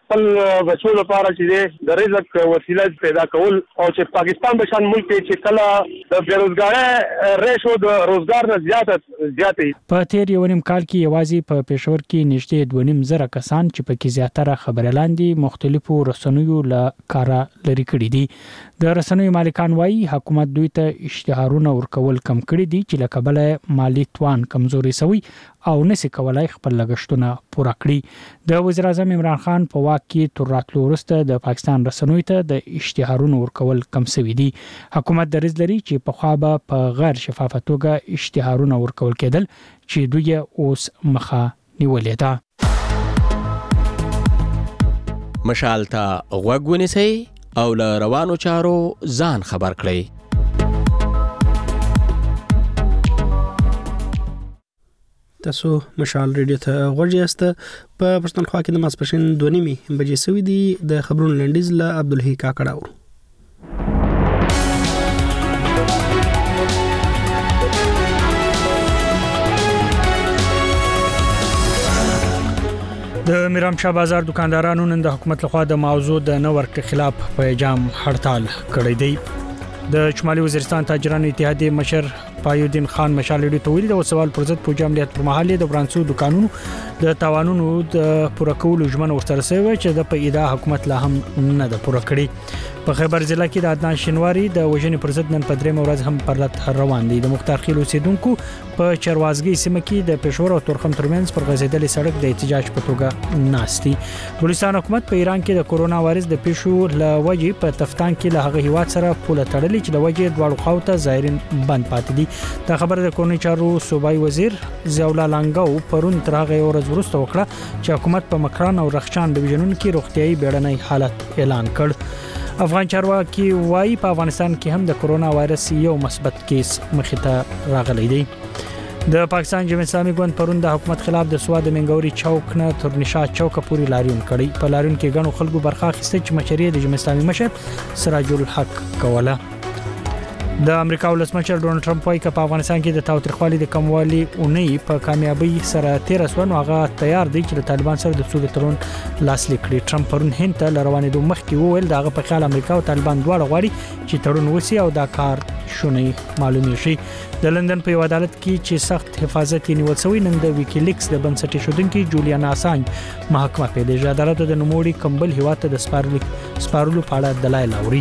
خپل بچو لپاره چې د رزق وسیله پیدا کول او چې پاکستان بشان ملک چې کله د بیروزګارۍ ریشو د روزګار نه زیاته زیاتې په تیر یو نیم کال کې یوازې په پېښور کې نږدې دوه نیم زره کسان چې په کې زیاتره خبرلاندې مختلفو رسنیو له کاره لري کړي دي د رسنیو مالکان وایي حکومت دوی ته اشتهارونه ورکول کم کړي دي چې له کبله مالی توان کمزوري شوی او نسی کولای خپل لګښتونه پوره کړي د وزیر اعظم عمران خان په واک کې تر راتلو وروسته د پاکستان رسنیو ته د اشتهارونو ورکول کم شوی دي حکومت درز لري چې په خوا به په غیر شفافه توګه اشتهارونه ورکول کېدل چې دوی اوس مخه نیولې ده مشال ته غوږ ونیسئ او له روانو چارو ځان خبر کړئ. تاسو مشال ریډیو ته غوږ یاست. په پښتونخوا کې د ماسپښین دوه نیمې بجې سوي دي. د خبرونو لنډیز له عبدالحی کاکړ اورو. د میرامشاه بازار دکاندارانو نن د حکومت لخوا د موضوع د نه ورکړې خلاف پیجام هړتال کړی دی. د شمالي وزیرستان تاجرانو اتحادیې مشر پایودین خان مشال ریډیو ته ویلي د سوال پر ضد پوجا عملیات پر مهال د برانسو دکانونو د تاوانونو د پوره کولو ژمنه ورسره شوی چې د په ادعا حکومت لا هم نه د پوره کړی. په خیبر ضلع کې د عدنان شینواری د وژنې پر ضد نن په درېم ورځ هم پرلط روان دي. د مختار خیل اوسیدونکو په چروازګي سیمه کې د پېښور او تورخم ترمنځ پر غځېدلې سړک د احتجاج په توګه ناستي. بلوچستان حکومت په ایران کې د کورونا وایرس د پیښو لوجې په تفتان کې له هغه هیواد سره پوله تړلې چې د وجې دواړو خواو ته زایرین بند پاتې دي. دا خبره د کورنۍ چارو صوبایي وزیر ضیاءالله لنګاو پرون تر هغه ورځ وروسته وکړه چې حکومت په مکران او رخشان ډیویژنونو کې روغتيایي بیړنۍ حالت اعلان کړ. افغان چارواکي وايي په افغانستان کې هم د کورونا وایرس یو مثبت کیس مخې ته راغلی دی. د پاکستان جمهوریت اسلامي ګوند پرون د حکومت خلاف د سواد منګوري چوک نه تر نشاط چوک پورې لاریون کړی. په لاریون کې ګڼو خلکو برخه اخیسته چې مشري د جمهوریت اسلامي مشر سراج الحق کوله. د امریکا ولسمشر ډونالد ټرمپ وايي چې په افغانستان کې د تاوتریخوالي د کموالي اونۍ په کامیابی سره تیر سوه نو هغه تیار دی چې د طالبان سره د سولې تړون لاسلیک کړي. ټرمپ پرون هند ته روانېدو مخکې وویل دا هغه په خیال امریکا او طالبان دواړه غواړي چې تړون وسی او دا کار شونې معلومه شي. د لندن په عدالت کې چې سخت حفاظت نیول شوی نن د ویکیلیکس د بنسټ شودونکو جولیان اسانج محکمه په دې عدالت د نوموړي کمبل هیواد ته د سپارلو سپارلو په اړه دلایل اوري.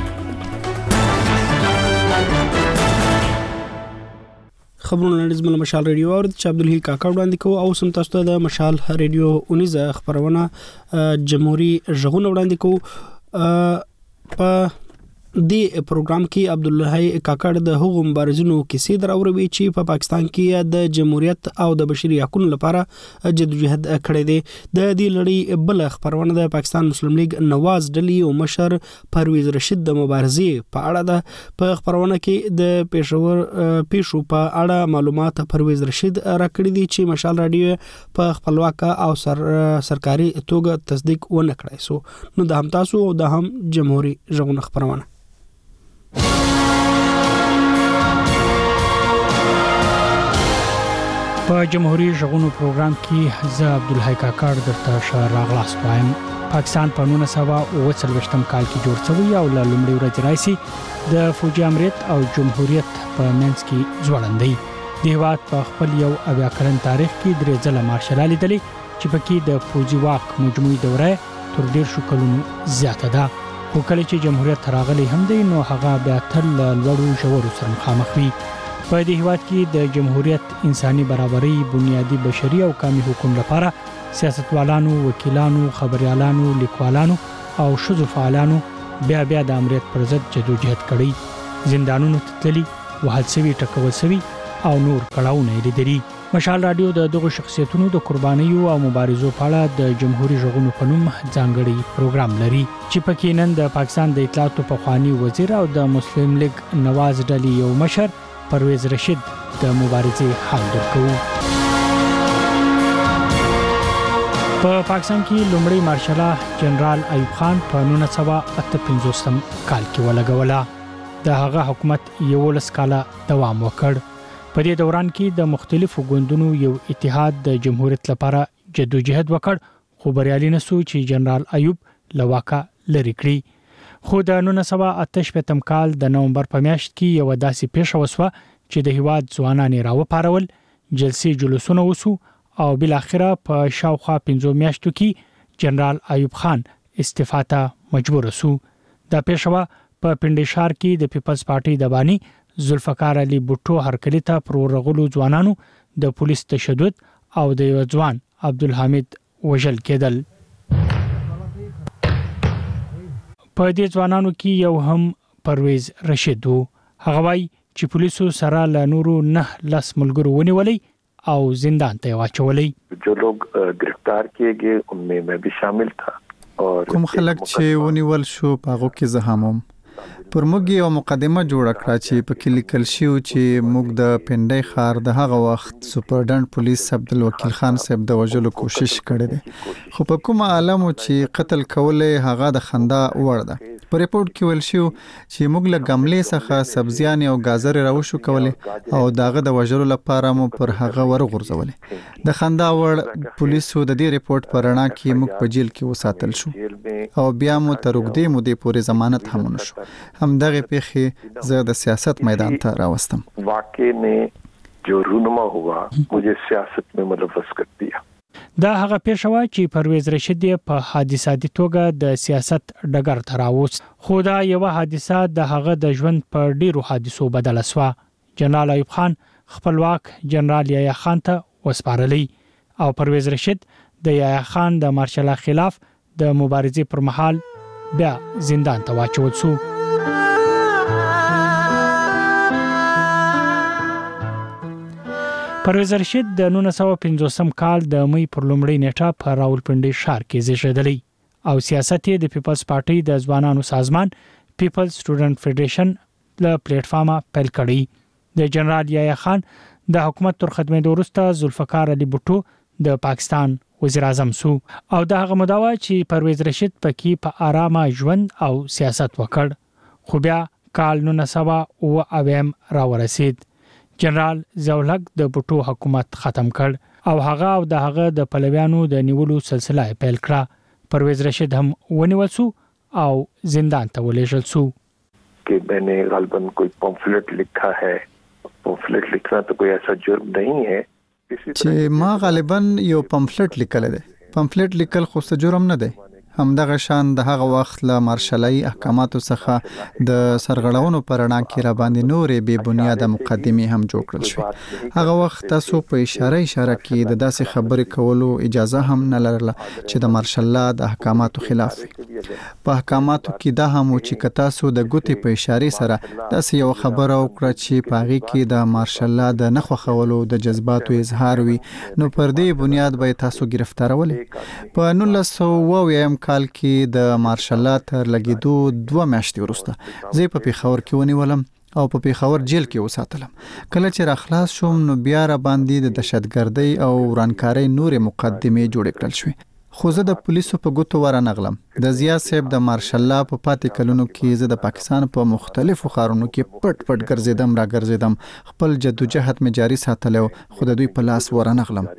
خبرونه لنډیز مل مشال ریډیو اور چې عبدالحی کاکړ وړاندې کوو او سم تاسو ته د مشال ریډیو اونیزه خبرونه جمهوریت ژغون وړاندې کوو. په دې پروګرام کې عبدالحی کاکړ د هغو مبارزینو کیسې دراوروي چې په پاکستان کې د جمهوریت او د بشري حقوقو لپاره جدوجہد کړې دي. د دې لړۍ بل خبرونه د پاکستان مسلم لیگ نواز ډلې او مشر پرویز رشید د مبارزې په اړه ده. په خبرونه کې د پېښور پیښو په اړه معلومات پرویز رشید راکړي دي چې مشال رادیو په خپلواک او سر سرکاري توګه تصدیق ونه کړای سو. نو د هم تاسو او د هم جمهوریت ژغون خبرونه په جمهوریت ژغون پروګرام کې زه عبدالحی کاکړ درته ښه راغلاست وایم. پاکستان په نولس سوه اوه څلوېښتم کال کې جوړ شوی او له لومړي ورځې راهیسې د فوجي امریت او جمهوریت په منځ کې ځوړندوي. د هېواد په خپل یو اویا کلن تاریخ کې درې ځله مارشل لیدلې چې پکې د فوجي واک مجموعي دوره تر ډېر شو کلونو زیاته ده. خو کله چې جمهوریت راغلی هم دی نو هغه بیا تل لوړو ژورو سره مخامخ وي. په دې هېواد کې د جمهوریت انساني برابرۍ بنیادی بشري او قومي حقوقو لپاره سیاستوالانو، وکیلانو، خبريالانو، لیکوالانو او شذو فعالانو بیا بیا د امریت پر ضد جدوجہد کړی. زندانونو ته تللي، وهل شوي، ټکول شوي او نور کړاوونه یې لیدلي. مشال رادیو د دغو شخصیتونو د قربانیو او مبارزو په اړه د جمهوریت ژغون په نوم ځانګړی پروګرام لري چې پکې نن د پاکستان د اطلاعاتو پخوانی وزیر او د مسلم لیگ نواز ډلې یو مشر پرویز رشید د مبارزې حال درکوي. په پاکستان کې لومړی مارشال جنرال ایوب خان په نولس سوه اته پنځوسم کال کې ولګوله. د هغه حکومت یولس کاله دوام وکړ. په دې دوران کې د مختلفو ګوندونو یو اتحاد د جمهوریت لپاره جدوجہد وکړ خو بریالي نسو چې جنرال ایوب لواکا لری کړی خو د نولس سوه اته شپږم کال د نومبر په میاشت کې یو داسې پیښه وسوه چې د هیواد ځوانان راو پارول جلسې جلوسونه وسو او بل اخره په شاوخوا پنځو میاشتو کې جنرال ایوب خان استعفا ته مجبور شو دا پیښه په پندشار کې د پیپلز پارټي د بانی ذوالفقار علي بوټو هرکلی ته پر ورغلو ځوانانو د پولیس تشدد او د یو ځوان عبدالحمید وژل کېدل په دې ځوانانو کې یو هم پرویز رشید وو هغه وایي چې پولیسو سره له نورو نه لس ملګرو ونیولې او زندان ته واچولې جو لوگ گرفتار کیے گئے ان میں میں بھی شامل تھا کوم خلک چې ونیول شو په هغه کې زه هم پر موږ یو مقدمه جوړ کړه چې په کې لیکل شو چې موږ د پندای خار د هغه وخت سپرډنټ پولیس عبدالوکیل خان صاحب د وژلو کوشش کړې ده خو په کومه عالمو چې قتل کوله هغه د خندا وړ ده په ریپورت کې ویل شو چې موږ له ګملې څخه سبزیان او گازر راوښو کوله او داغه د وژلو لپاره مو پر هغه ورغورځولې د خندا وړ پولیسو د دې ریپورت پر اړه کې موږ په جیل کې وساتل شو او بیا مو تر وګړي مو د پورې ضمانت هم نشو هم دغه پیښې زه د سیاست میدان ته راوستم واقع نے جو رونما ہوا مجھے سیاست میں ملوث کر دیا دا هغه پیښه وا چې پرویز رشید په حادثاتي توګه د سیاست ډګر ته راوست خو دا یو حادثه د هغه د ژوند په ډیرو حادثو بدل شو جنرال ایوب خان خپلواک جنرال یحیی خان ته وسپارلی او پرویز رشید د یحیی خان د مارشال خلاف د مبارزې پر مهال بیا زندان ته واچول شو پرویز رشید د نولس سوه پنځوسم کال د مې پر لومړۍ نیټه په راولپنډي ښار کې زیږیدلی او سیاست یې د پیپلز پارټي د ځوانانو سازمان پیپلز سټوډنټ فدریشن له پلیټ فارمه پیل کړی د جنرال یحیی خان د حکومت تر خدمت وروسته ذوالفقار علي بوټو د پاکستان وزیر اعظم سو او د هغه مداوا چې پرویز رشید پکې په آرامه ژوند او سیاست وکړ خو بیا کال نولس سوه اوه اویم راورسید جنرال ضیاءالحق د بوټو حکومت ختم کړ او هغه او د هغه د پلویانو د نیولو سلسله پیل کړه پرویز رشید هم ونیول شو او زندان ته ولېږل شو کہ میں نے غالباً کوئی پمفلٹ لکھا ہے پمفلٹ لکھنا تو کوئی ایسا جرم نہیں ہے چې ما غالباً یو پمفلټ لیکل دی پمفلټ لیکل خو څه جرم نه دی همدغه شان د هغه وخت له مارشالي احکاماتو څخه د سرغړونو پر اړه کې را باندې نورې بې بنیاده مقدمې هم جوړ کړل شو هغه وخت تاسو په اشاره اشاره کې د داسې خبرې کولو اجازه هم نه لرله چې د مارشال د احکاماتو خلاف په احکاماتو کې دا هم چې که تاسو د ګوتې په اشاره سره داسې یو خبره وکړه چې په هغې کې د مارشال د نه خوښولو د جذباتو اظهار وي نو پر دې بنیاد به تاسو گرفتارولې په نولس سوه اوویم کال کې د مارشال تر لګیدو دوه میاشتې وروسته زه په پیښور کې ونیولم او په پیښور جیل کې وساتلم کله چې را خلاص شوم نو بیا را باندې د دهشتګردۍ او ورانکارۍ نورې مقدمې جوړې کړل شوې خو زه د پولیسو په ګوتو ورنغلم د ضیا صاحب د مارشال په پاتې کلونو کې زه د پاکستان په مختلفو ښارونو کې پټ پټ ګرځیدم را ګرځیدم خپل جدوجہد مې جاری ساتلو خو د دوی په لاس ورنغلم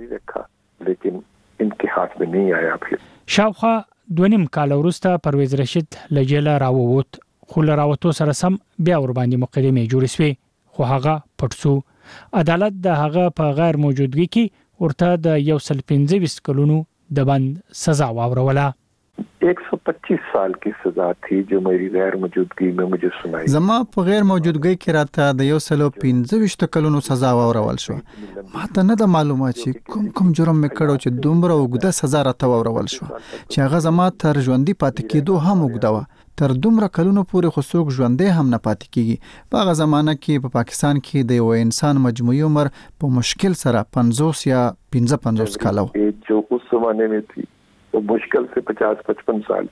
لیکن ان کے ہاتھ میں نہیں آیا پھر شاوخوا دونیم کال وروسته پرویز رشید له جیله راووت خو له راوتو سره سم بیا ور باندې مقدمې جوړې شوې خو هغه پټ شو عدالت د هغه په غیر موجودګۍ کې ورته د یو سل پنځه ویشت کلونو د بند سزا واوروله ایک سو پچیس سال کی سزا تھی جو میری غیر موجودگی میں مجھے سنائی زما په غیر موجودګۍ کې راته د یو سل پنځه ویشت کلونو سزا واورول شو ما ته نه د معلومه چې کوم کوم جرم مې کړو چې دومره وګړه سزا راته واورول شو چې هغه زما تر ژوندۍ پاتې کېدو هم وګړه و تر دومره کلونو پورې خو څوک ژوندۍ هم نه پاتې کیږي په هغه زمانه کې په پاکستان کې د یو انسان مجموعي عمر په مشکل سره پنځوس یا پنځه پنځوس کاله و جو اس زمانے میں تھی وہ مشکل سے پچاس پچپن سال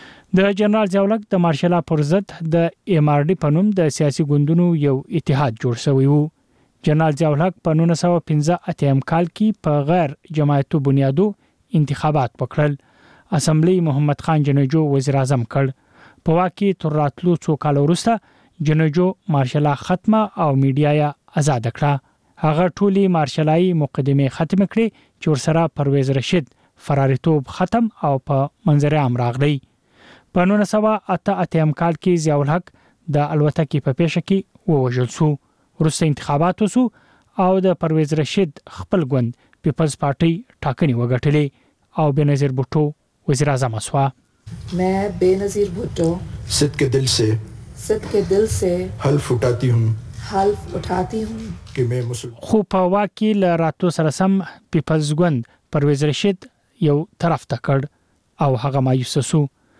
د جنرال ضیاءالحق د مارشال پر ضد د ایم آر ډي په نوم د سیاسي ګوندونو یو اتحاد جوړ شوی وو جنرال ضیاءالحق په نولس سوه پنځه اتیا کال کې په غیر جماعتو بنیادو انتخابات وکړل اسمبلی محمد خان جنجو وزیر اعظم کړ په واکي تر راتلو څو کال وروسته جنجو مارشال ختمه او میډیا یې آزاد کړه هغه ټولي مارشالای مقدمه ختم کړي چې ورسره پرویز رشید فراریتوب ختم او په منځره عام راغلی. په نولس سوه اته اتیا کال کې ضیاء الحق د الوتکې په پیښه کې ووژل شو. وروسته انتخابات وسو او د پرویز رشید خپل ګوند پیپلز پارټي ټاکنې وګټلې او بېنظیر بوټو وزیر اعظم شو. मैं बेनजीर भुट्टो सिद्ध के दिल से सिद्ध के दिल से हल्फ उठाती हूँ हल्फ उठाती हूँ कि मैं मुसलमान. خو په واکې ل راتلو سره سم پیپلز ګوند پرویز رشید یو طرف ته کړ او هغه مایوس شو.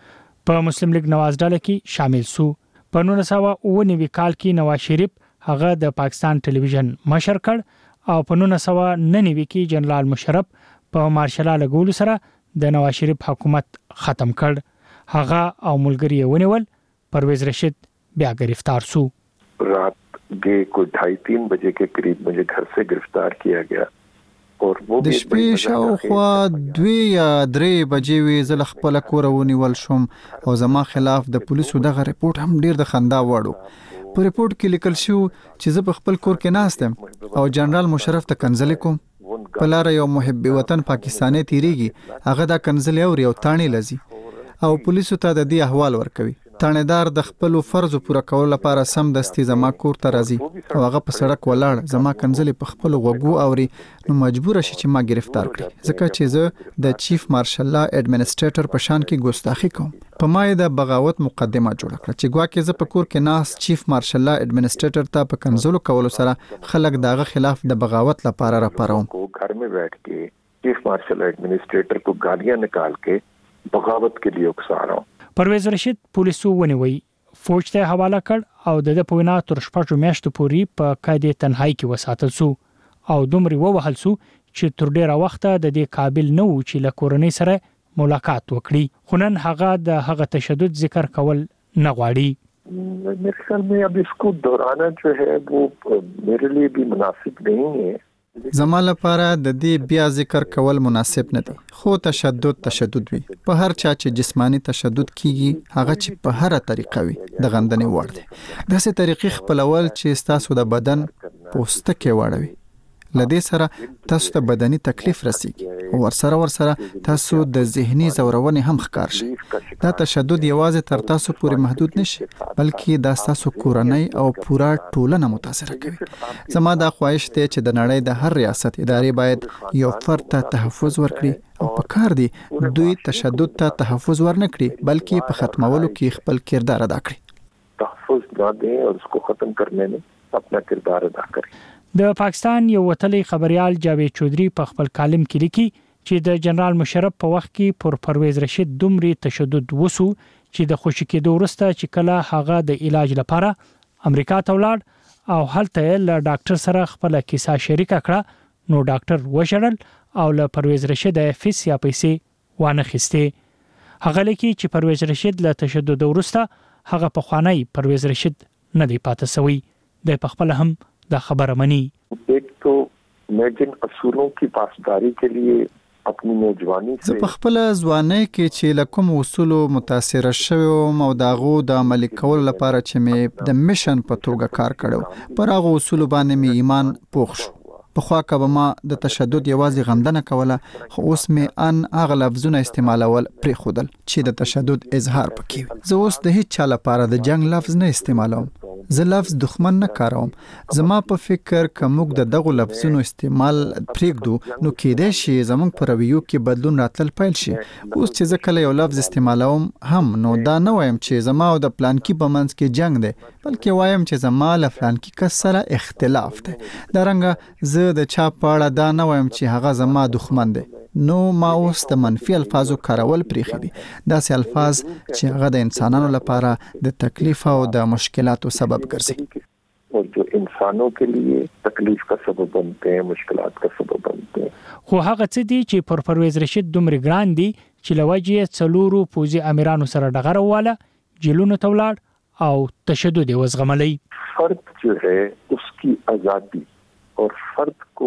په مسلم لیگ نواز ډله کې شامل شو. په نولس سوه اوه نوي کال کې نواز شریف هغه د پاکستان ټلویزیون مشر کړ او په نولس سوه نهه نوي کې جنرال مشرف په مارشال لګولو سره د نواز شریف حکومت ختم کړ. هغه او ملګری ونیول. پرویز رشید بیا گرفتار شو. रात के कोई ढाई तीन बजे के करीब मुझे घर से गिरफ्तार किया गया और वो د شپې شاوخوا دوی یا درې بجې وې زه له خپل کور ونیول شوم او زما خلاف د پولیسو دغه ریپورت هم ډیر د خندا وړو. په ریپورت کې لیکل شو چې زه په خپل کور کې ناستم او جنرال مشرف ته کنځلې کوم. په لار یو محب وطن پاکستاني تیریږي هغه دا کنځلې او یو تانی لذي او پولیسو ته د دې احوال ورکوي. تانیدار د خپل فرض پوره کولو لپاره سم دستي زما کور ته راځي او هغه په سړک ولاړ زما کنځلې په خپل غوږو اوري نو مجبور شي چې ما گرفتار کړي ځکه چې زه د چیف مارشل لا اډمنسټریټر په شان کې ګستاخی کوم. په ما د بغاوت مقدمه جوړ کړه چې ګواکې زه په کور کې ناس چیف مارشل لا اډمنسټریټر ته په کنځلو کولو سره خلک داغه خلاف د بغاوت لپاره راپاروم. घर में बैठ के चीफ मार्शल एडमिनिस्ट्रेटर को गालियां निकाल के बगावत के लिए उकसा रहा हूं. پرویز رشید پولیسو ونیوي فوج ته حواله کړ او د په وینا تر شپږ میاشتو پورې په قید تنهایی کې وساتل شو او دومره ووهل شو چې تر ډیره وخت د دې قابل نه و چې له کورنۍ سره ملاقات وکړي. خو نن هغه د هغه تشدد ذکر کول نه غواړي. मेरे ख्याल में अब इसको दोहराना जो है वो मेरे लिए भी मुनासिब नहीं है. زما لپاره د دې بیا ذکر کول مناسب نه دی. خو تشدد تشدد وي. په هر چا چې جسمانی تشدد کیږي هغه چې په هر طریقه وي د غندنې وړ دی. داسې طریقې خپلول چې تاسو د بدن پوسته کې واړوي لدې سره تاسو ته بدني تکلیف رسیږي او ورسره ورسره تاسو د ذهني زورونې هم ښکار شي. دا تشدد یوازې تر تاسو پورې محدود نشي بلکې دا تاسو کورنۍ او پورا ټولنه متاثر کوي. زما دا خواهش دی چې د نړۍ د هر ریاست ادارې باید یو فرد ته تحفظ ورکړي او په کار دی دوی تشدد ته تحفظ ورنکړي بلکې په ختمولو کې خپل کردار ادا کړي. تحفظ نه دي او اس کو ختم کرنے میں اپنا کردار ادا کړي. د پاکستان یو وتلی خبريال جاوید چودري په خپل کالم کې لیکي چې د جنرال مشرف په وخت کې پر پرویز رشید دومره تشدد وسو چې د خوشی کېدو وروسته چې کله هغه د علاج لپاره امریکا ته ولاړ او هلته له ډاکټر سره خپل کیسه شریکه کړه نو ډاکټر وشړل او له پرویز رشید فیس یا پیسې وانه خسته. هغه لیکي چې پرویز رشید له تشدد وروسته هغه په خوانی پرویز رشید نه دی پاتې سوی. د پخپل هم دا خبره مني. एक तो मैं जिन اصولوں کی پاسداری کے لیے اپنی نوجوانی زه په خپل ځوانۍ کې چې لکم اصول متاثر شوم او داغو د عملي کولو لپاره چې مې د میشن په توګه کار کړو پر هغه اصول باندې مې ایمان پوخ شو. په خوا کې به ما د تشدد یوازې غندنه کوله خو اوس مې ان هغه لفظونه استعمالول پرې خودل چې د تشدد اظهار پکې. زه اوس د هیڅ چا لپاره د جنگ لفظ نه استعمالوم. زه لفظ دښمن نه کاروم. زما په فکر کوم د دغه لفظونو استعمال پرېږدو نو کېدای شي زموږ په رویو کې بدلون راتل پیل شي. اوس چې زه کله یو لفظ استعمالوم هم نو دا نه وایم چې زما او د پلانکی په منځ کې جنگ دی بلکې وایم چې زما له پلانکی کس سره اختلاف دی. دا رنګه زه د چا په اړه دا نه وایم چې هغه زما دښمن دی. نو ما اوس د منفي الفاظو کارول پریخي دي. داسې الفاظ چې هغه د انسانانو لپاره د تکلیف او د مشکلاتو سبب ګرځي और जो इंसानों के लिए तकलीफ का सबब बनते हैं मुश्किलात का सबब बनते हैं. خو هغه څه دي چې پر پرویز رشید دومره ګران دي چې لوجه څلورو پوزي امیرانو سره ډغره واله جیلونو ته ولاړ او تشدد وزغملی. فرد جو ہے اس کی آزادی اور فرد کو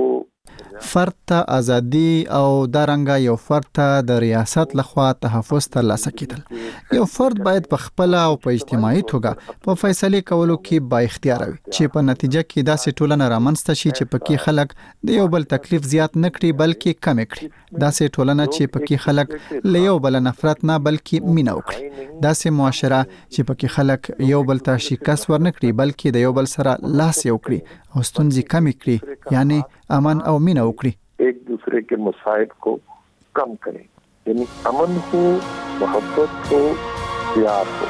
فرد ته ازادي او دارنګه یو فرد ته د ریاست لخوا تحفظ ترلاسه کیدل یو فرد باید په خپل او په اجتماعي توګه په فیصله کولو کې با اختیار وي چې په نتیجه کې داسې ټولنه رامنځته شي چې پکې خلک د یو بل تکلیف زیات نه کړي بلکې کم کړي داسې ټولنه چې پکې خلک له یو بل نفرت نه بلکې مینه وکړي داسې معاشره چې پکې خلک یو بل ته شکست ورنکړي بلکې د یو بل سره لاس یو کړي او ستونزې کم کړي یعنی امن او مینه وکړي एक दूसरे के मसाइब को कम करें यानी अमन हो मोहब्बत हो प्यार हो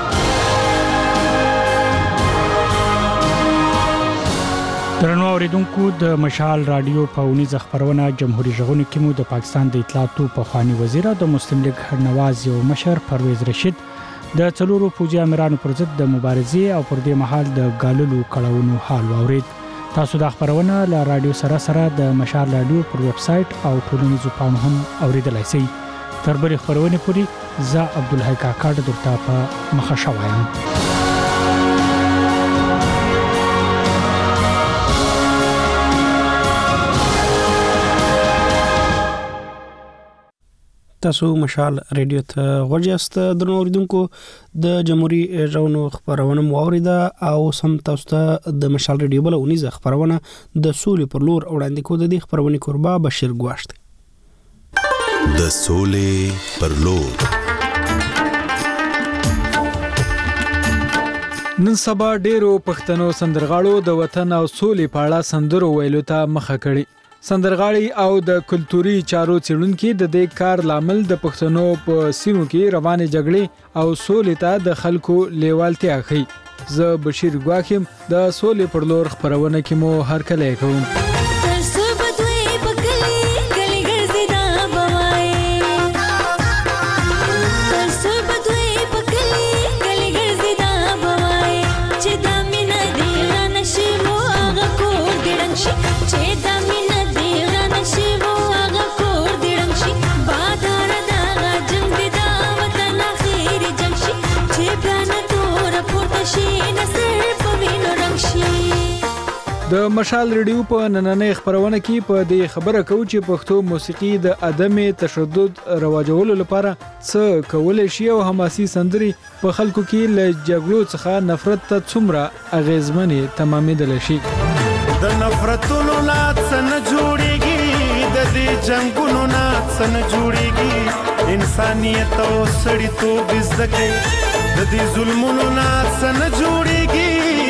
درنو اوریدونکو د مشال رادیو په ونیز خبرونه جمهوریت ژغورنې کې مو د پاکستان د اطلاعاتو په خواني وزیر د مسلم لیگ نواز یو مشر پرویز رشید د څلورو پوځي امرانو پر ضد د مبارزې او پر دې مهال د ګاللو کړهونو حال واورید تاسو د خبرونه له رادیو سره سره د مشال رادیو پر ویب سټ او ټولنیزو پاڼو هم اوریدلای شئ تر بلې خبرونه پوری ز عبدالحی کاکړ درته په مخه شوایم تاسو مشال ریډیو ته غوړیاست د اوریدونکو د جمهوریت ژغورنو خبرونه موریده او سم تاسو ته د مشال ریډیو بل اونیزه خبرونه د سولې پر لور وړاندې کو د خبرونه قربا بشیر ګواشت د سولې پر لور نن سبا ډیرو پښتنو سندرغاړو د وطن او سولې په اړه سندرو ویلو ته مخه کړي سندرغاړي او د کلتوري چارو څېړونکو د دې کار لامل د پښتنو په سیمو کې روانې جګړې او سولې ته د خلکو لیوالتیا ښيي زه بشیر ګواخم د سولې پر لور خبرونه کې مو هر کله کوم د مشال ریډیو په نننۍ خبرونه کې په دې خبره کوي چې پښتو موسیقي د عدم تشدد رواجولو لپاره څه کولای شي او حماسي سندري په خلکو کې له جګړو څخه نفرت ته څومره اغیزمنې تمامېدل شي د نفرتونو نه څنګه جوړيږي د دې جنگونو نه څنګه جوړيږي انسانيت او سړیتوب زده د دې ظلمونو نه څنګه جوړيږي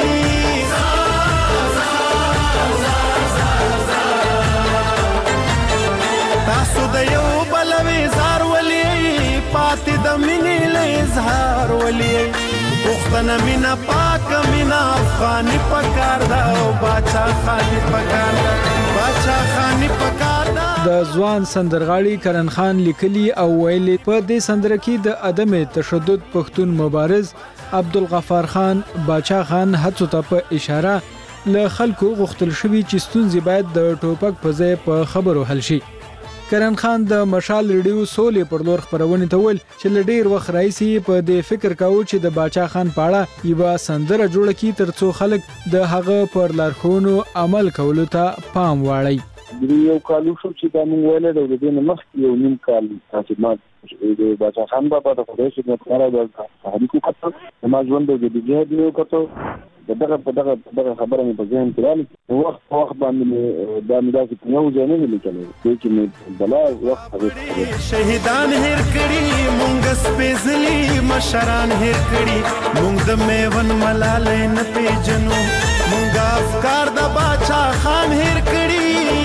تاسو د یو بلوي زار ولي پاتې د مینې له اظهار ولي پښتنه مینا پاک مینا افغاني پکار دا او باچا خاني پکار دا باچا خاني پکار دا د ځوان سندرغاړي کرن خان لیکلي او ویلي په دې سندره کې د عدم تشدد پښتون مبارز عبدالغفار خان باچا خان هڅو ته په اشاره له خلکو غوښتل شوی چې ستونزې باید د ټوپک په ځای په خبرو حل شي کرن خان د مشال ریډیو سولې پر لور خبرونه ته ول چې لډیر وخت راځي په دې فکر کاوه چې د باچا خان پاړه یو سندره جوړه کی ترڅو خلک د هغه پر لارښوونو عمل کولو ته پام واړي یو کالو شو چې دا موږ ویل د دې نه مخکې یو نیم کال چې ما د باچا خان بابا د خدای خدمت کارا د هغه کوته ما ژوند د دې دی کوته دغه دغه دغه خبره مې په ذهن کې راځي وخت وخت باندې دا مې دا چې یو ځای نه لیکل چې مې بلا وخت شهیدان هر کړي مونږ سپېزلي مشران هر کړي مونږ د میون ملالې نه پیژنو مونږ افکار د باچا خان هر کړي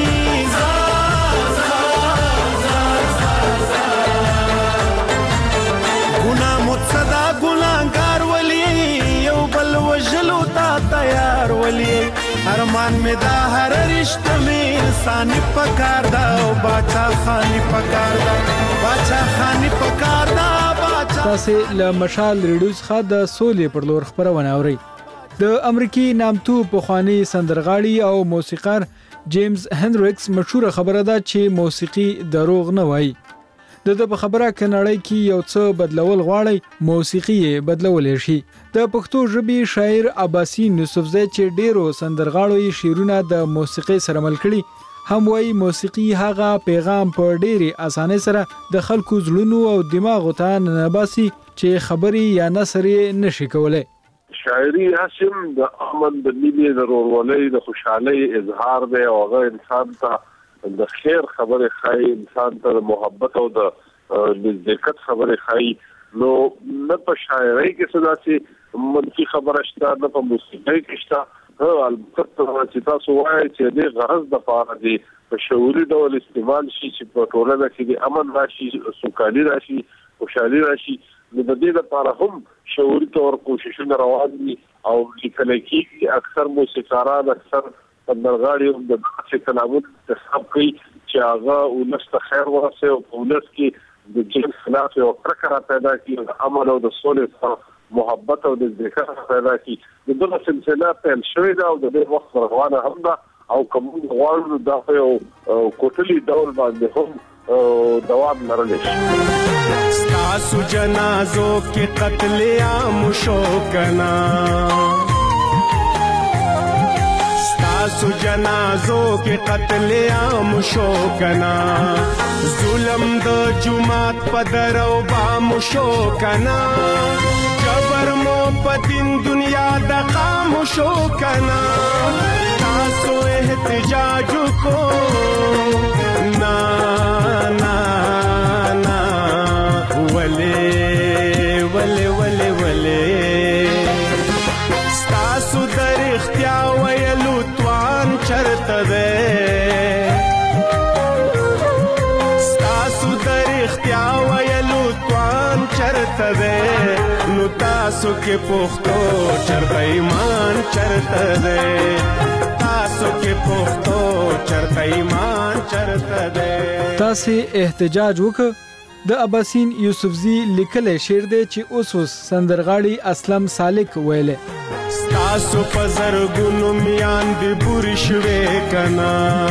ګنا متصدا ګناګار ولي یو بل وجلو تا تیار ولي ارمان می دا هر رشتہ می انسانی پکار دا او باچا خانی پکار دا باچا خانی پکار دا باچا تاسو له مشال ریډیو څخه د سولې پر لور خبرونه اوري د امریکای نامتو پخوانی سندرغاړي او موسیقار جیمز هنریکس مشهور خبره ده چې موسیقي دروغ نه وایي د د په خبره کنړی کې یو څه بدلول غواړي موسیقي بدلول شي د پښتو ژبې شاعر عباسی یوسفزی چې ډیرو سندرغاړو یې شعرونه د موسیقي سره مل کړي هم وایي موسیقي هغه پیغام په ډېرې اسانۍ سره د خلکو زړونو او دماغو ته ننباسي چې خبرې یا نثر یې نشي کولی. شاعري هڅم د امن د مینې د ورولۍ د خوشحالۍ اظهار دی او هغه انسان ته د خیر خبره خای انسان ته محبت او د نزدېکت خبره خای. نو نه په شاعري کې څه داسې منفي خبره شته نه په موسیقۍ کې شته. ها البته چې تاسو وایي چې د غرض د پاره دی په شعوري ډول استعمال شي چې په ټولنه کې د امن راشي سوکالي راشي خوشحالي راشي. نو د دې لپاره هم شعوري تور کوششونه روان دي او لیکل کېږي. اکثر موسیقاران اکثر سندرغاړي هم د څه کلامونو انتخاب کوي چې هغه ولست خیر ورسه او ولست کې د جنس خلاف او کرکره پیدا کړي د امن او د سولې سره محبت او د ذکر پیدا کړي. دغه سلسله په شوي دا او د دې وخت روانه هم ده او کوم غواړو دا په کوټلي ډول باندې هم دوام لرلی شي. ستاسو جنازو کې قتل عام شو کنا ستاسو جنازو کې قتل عام شو کنا ظلم د جماعت په درو بام شو کنا جبر مو په دین دنیا د قام شو کنا تاسو احتجاج کو نا نا نا ولې ولې ولې ولې ستاسو در اختیار ویلو توان چرته ده ستاسو در اختیار ویلو توان چرته ده نو تاسو کې پښتو چرته ایمان چرته ده تاسو کې پښتو چرته ایمان چرته ده. تاسو احتجاج وکړه. د اباسین یوسفزی لیکل شعر دی چې اوس اوس سندرغاړي اسلم سالک ویلې ستاسو په زرګونو میان دی بوري شوي کنا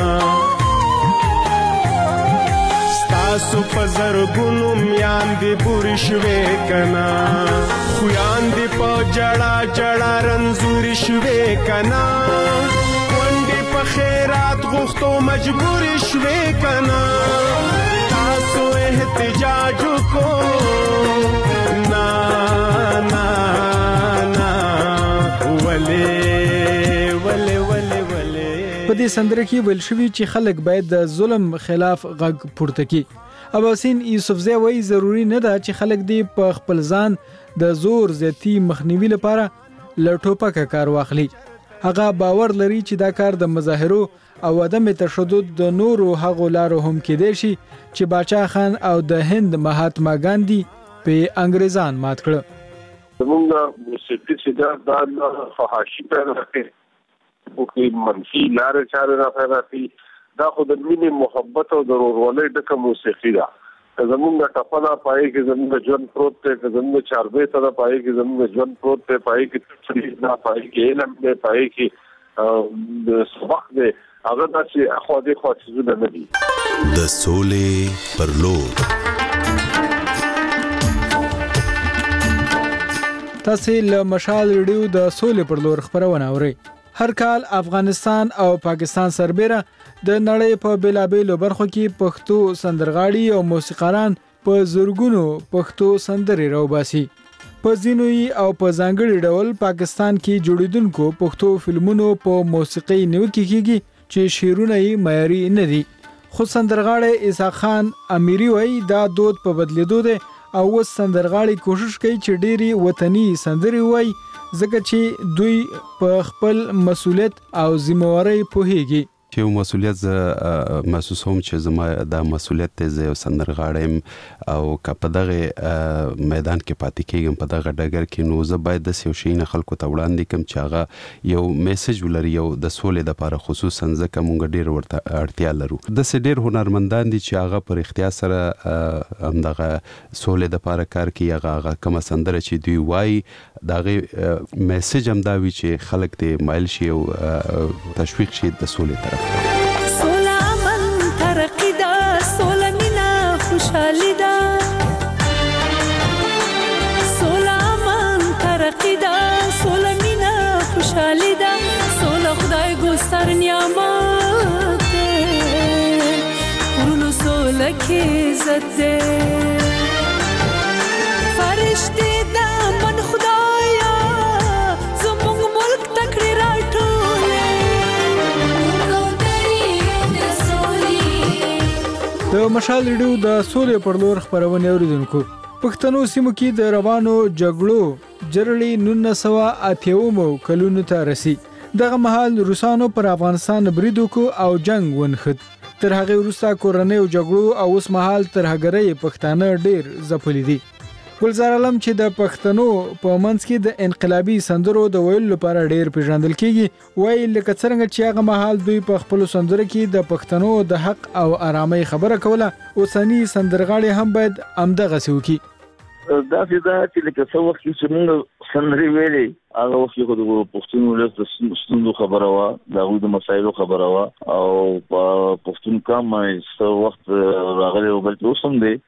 ستاسو په زرګونو میان دی بوري شوي کنا خویان دی په جړا جړا رنزوري شوي کنا وندې په خیرات غوښتو مجبوري شوي کنا تاسو احتجاج کو نا نا نا ولې ولې ولې ولې. په دې سندره کې ویل شوی چې خلک باید د ظلم خلاف غږ پورته کړي. اباسین یوسفزی وایي ضروری نه ده چې خلک دی په خپل ځان د زور زیاتی مخنیوي لپاره له ټوپکه کار واخلي. هغه باور لري چې دا کار د مظاهرو او عدم تشدد د نورو هغو لارو هم کېدای شي چې باچا خان او د هند مهاتما ګاندھی په انګریزان مات کړ. زمونږ موسیقي چې دا د فحاشي پیدا کړي او کې منفي لارې چارې را پیدا کړي دا خو د مینې محبت او د ورورولۍ ډکه موسیقي ده. که زمونږ ټپه پای کې زمونږ ژوند پروت دی که زمونږ چاربې ته پای کې زمونږ ژوند پروت دی پای کې تفریح ده پای کې علم دی پای کې د سبق دی هغه داسې اخوا دې خوا څیزونه نه دي. د سولې پر لور تاسو له مشال ریډیو د سولې پر لور خبرونه اورئ. هر کال افغانستان او پاکستان سربېره د نړۍ په بیلابېلو برخو کې پښتو سندرغاړي او موسیقاران په زرګونو پښتو سندرې راوباسي. په ځینوي او په ځانګړي ډول پاکستان کې جوړیدونکو پښتو فلمونو په موسیقي نیوکه کیږي چې شعرونه یې معیاري نه دي. خو سندرغاړي اسحاق خان امیری وایي دا دود په بدلیدو دی او اوس سندرغاړي کوشش کوي چې ډېری وطني سندرې وایي ځکه چې دوی په خپل مسؤلیت او ذمہواری پوهیږي. چې یو مسؤلیت ز محسوسوم چې زما د مسؤلیت ته زه سندرغاړم او که په دغه میدان کې پاتې کېږم په دغه ډګر کې نو زه باید د یو شي نه خلکو ته وړاندې کوم چې هغه یو میسج ولري یو د سولې لپاره خصوصا ځکه مونږ ډېر ورته اړتیا لرو. د سه ډېر هنرمندان دي چې هغه پر اختیار سره همدغه سولې لپاره کار کوي هغه کوم سندره چې دوی وایي دغه میسج هم دا وي چې خلک دې مایل شي او تشویق شي د سولې طرف. سولا من ترقی دا سولا مینا خوشحالی دا سولا من ترقی دا سولا مینا خوشحالی دا سولا خدای گستر نعمت کې عزت دے فرشتي دا من خدایا زموږ ملک تکړه راټولې د مشال ریډیو د سولې پر لور خبرونه اوریدونکو پښتنو سیمو کې د روانو جګړو جرړې نولس سوه اته اومو کلونو ته رسی دغه مهال روسانو پر افغانستان برید وکړ او جنگ ونښت تر هغه وروسته کورنۍ جګړو او اوس مهال ترهګرۍ پښتانه ډیر ځپلي دي ګلزار عالم چې د پښتنو په منځ کې د انقلابي سندرو د ویلو لپاره ډیر پیژندل کیږي وایي لکه څنګه چې هغه مهال دوی په خپل سندرو کې د پښتنو د حق او آرامۍ خبره کوله اوسنی سندرغاړي هم باید همدغه وکړي دا چې دا چې لکه څو وخت چې موږ سندري ویلې هغه وخت کې د پښتون ولس د ستونزو خبره وا د هغوی د مسایلو خبره وا او په پښتون کام څو وخت راغلی او بل اوس هم دی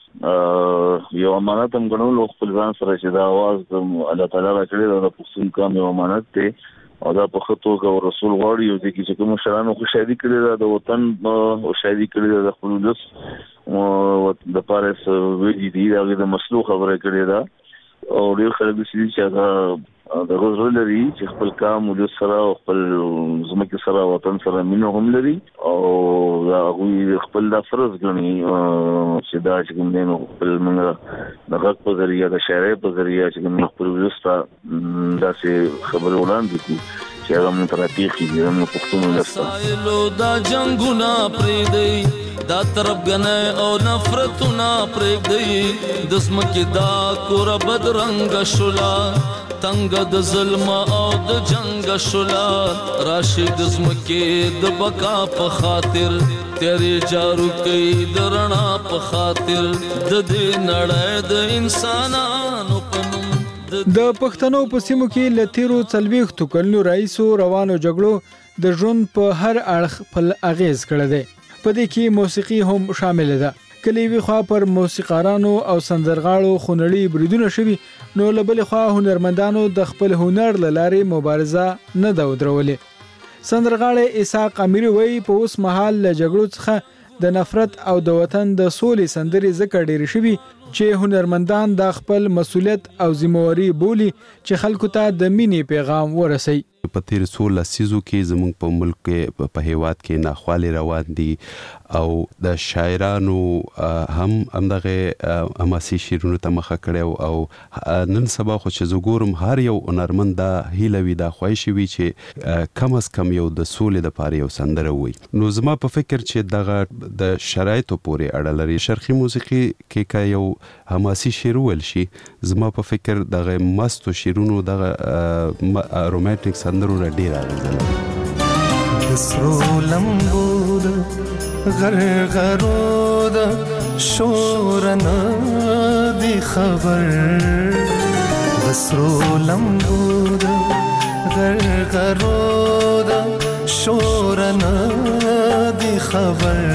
یو امانت هم ګڼلو خپل ځان سره چې دا اواز د الله تعالی راکړی د پښتون کام یو امانت دی او دا په خطو او رسول غواړي یو ځکه چې کوم شرانو خوشحالي کړی دا د وطن خوشحالي کړی د خپل ولس او د پارس ویلي دی دا د مسلو خبره کړی دا او ډیر خلک دي چې هغه د روز لري چې خپل کام ولس سره او خپل زمکه سره وطن سره مینه هم لري او دا هغه خپل د فرض غني چې دا چې کوم نو خپل موږ د غږ په ذریعہ د شاعرۍ په ذریعہ چې موږ خپل ولس ته داسې خبرې وړاندې کړو چې هغه موږ ته راپېښېږي زموږ پښتون ولس ته دا جنګونه پرېږدئ دا طرفګنۍ او نفرتونه پرېږدئ د ځمکې دا کوره بدرنګه شوله تنګ د ظلم او د جنگ شولا راشي د ځمکې د بقا په خاطر تیرې جارو کوي د رڼا په خاطر د دې نړۍ د انسانانو په نوم د پښتنو په سیمو کې له تیرو څلوېښتو کلونو راهیسې روانو جګړو د ژوند په هر اړخ خپل اغیز کړی دی په دې کې موسیقي هم شامل ده کله وی خوا پر موسیقارانو او سندرغاړو خونړي بریدونه شوي نو له بلې خوا هنرمندانو د خپل هنر له لارې مبارزه نه ده ودرولې سندرغاړی اسحاق امیري وایي په اوس مهال له جګړو څخه د نفرت او د وطن د سولې سندرې ځکه ډېرې شوي چې هنرمندان د خپل مسؤلیت او ذمہواری بولي چې خلکو ته د مینې پیغام ورسوي په تیر څو لسیزو کې زموږ په ملک کې په هیواد کې ناخوالې روان دي او د شاعرانو هم همدغه حماسي شعرونو ته مخه کړی او نن سبا خو چې زه ګورم هر یو هنرمند دا هیله وي دا خواهش وي چې کم از کم یو د سولې دپاره یو سندره وي نو زما په فکر چې دغه د شرایطو پورې اړه لري شرقي موسیقي کې که یو حماسي شعر وویل شي زما په فکر دغه مستو شعرونو دغه رومانټیک سندرو را ډیر اغیزه لري د سرو لمبو د غرغرو د شور نه دی خبر د سرو لمبو د غرغرو د شور نه دی خبر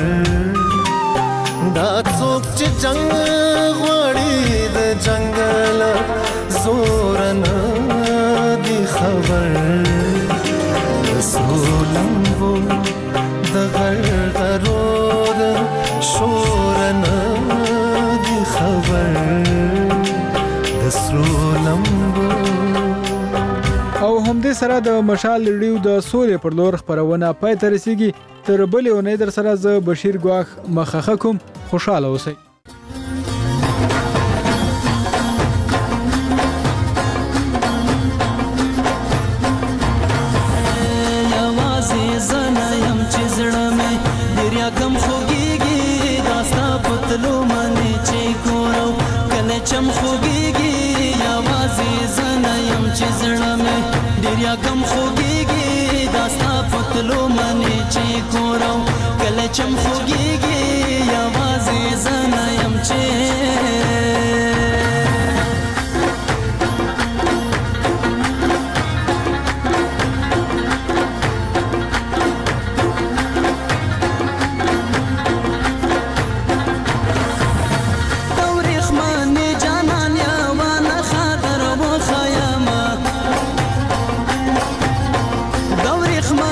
دا څوک چې جنگ غواړي د جنگل زور نه دی خبر د سرو لمبو د غرغرو د شور نه دی خبر د سرو لمبو او همدې سره د مشال ریډیو د سولې پر لور خبرونه پای ته رسیږي تر بلې اونۍ در سره زه بشیر ګواښ مخه کوم خوشاله اوسئ چم خوږیږي یوازې زنه یم چې زړه مې ډېر یا کم خوږیږي دا ستا پتلو منې چې کورم کله چم خوږیږي یوازې زنه یم چې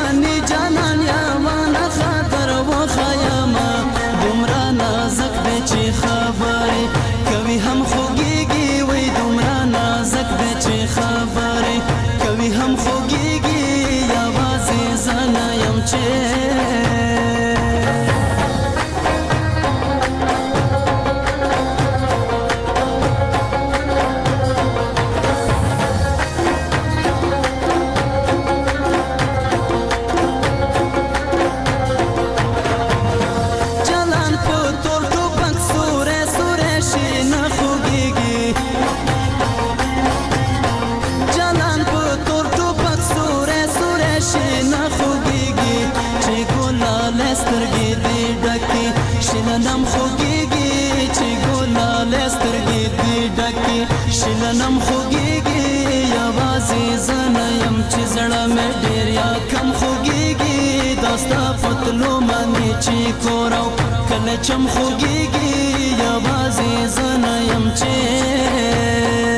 چې یوازې زنه یم چې زړه مې ډېر یا کم خوږېږي دا ستا پتلو باندې چې کور او کله چم خوږېږي یوازې زنه یم چې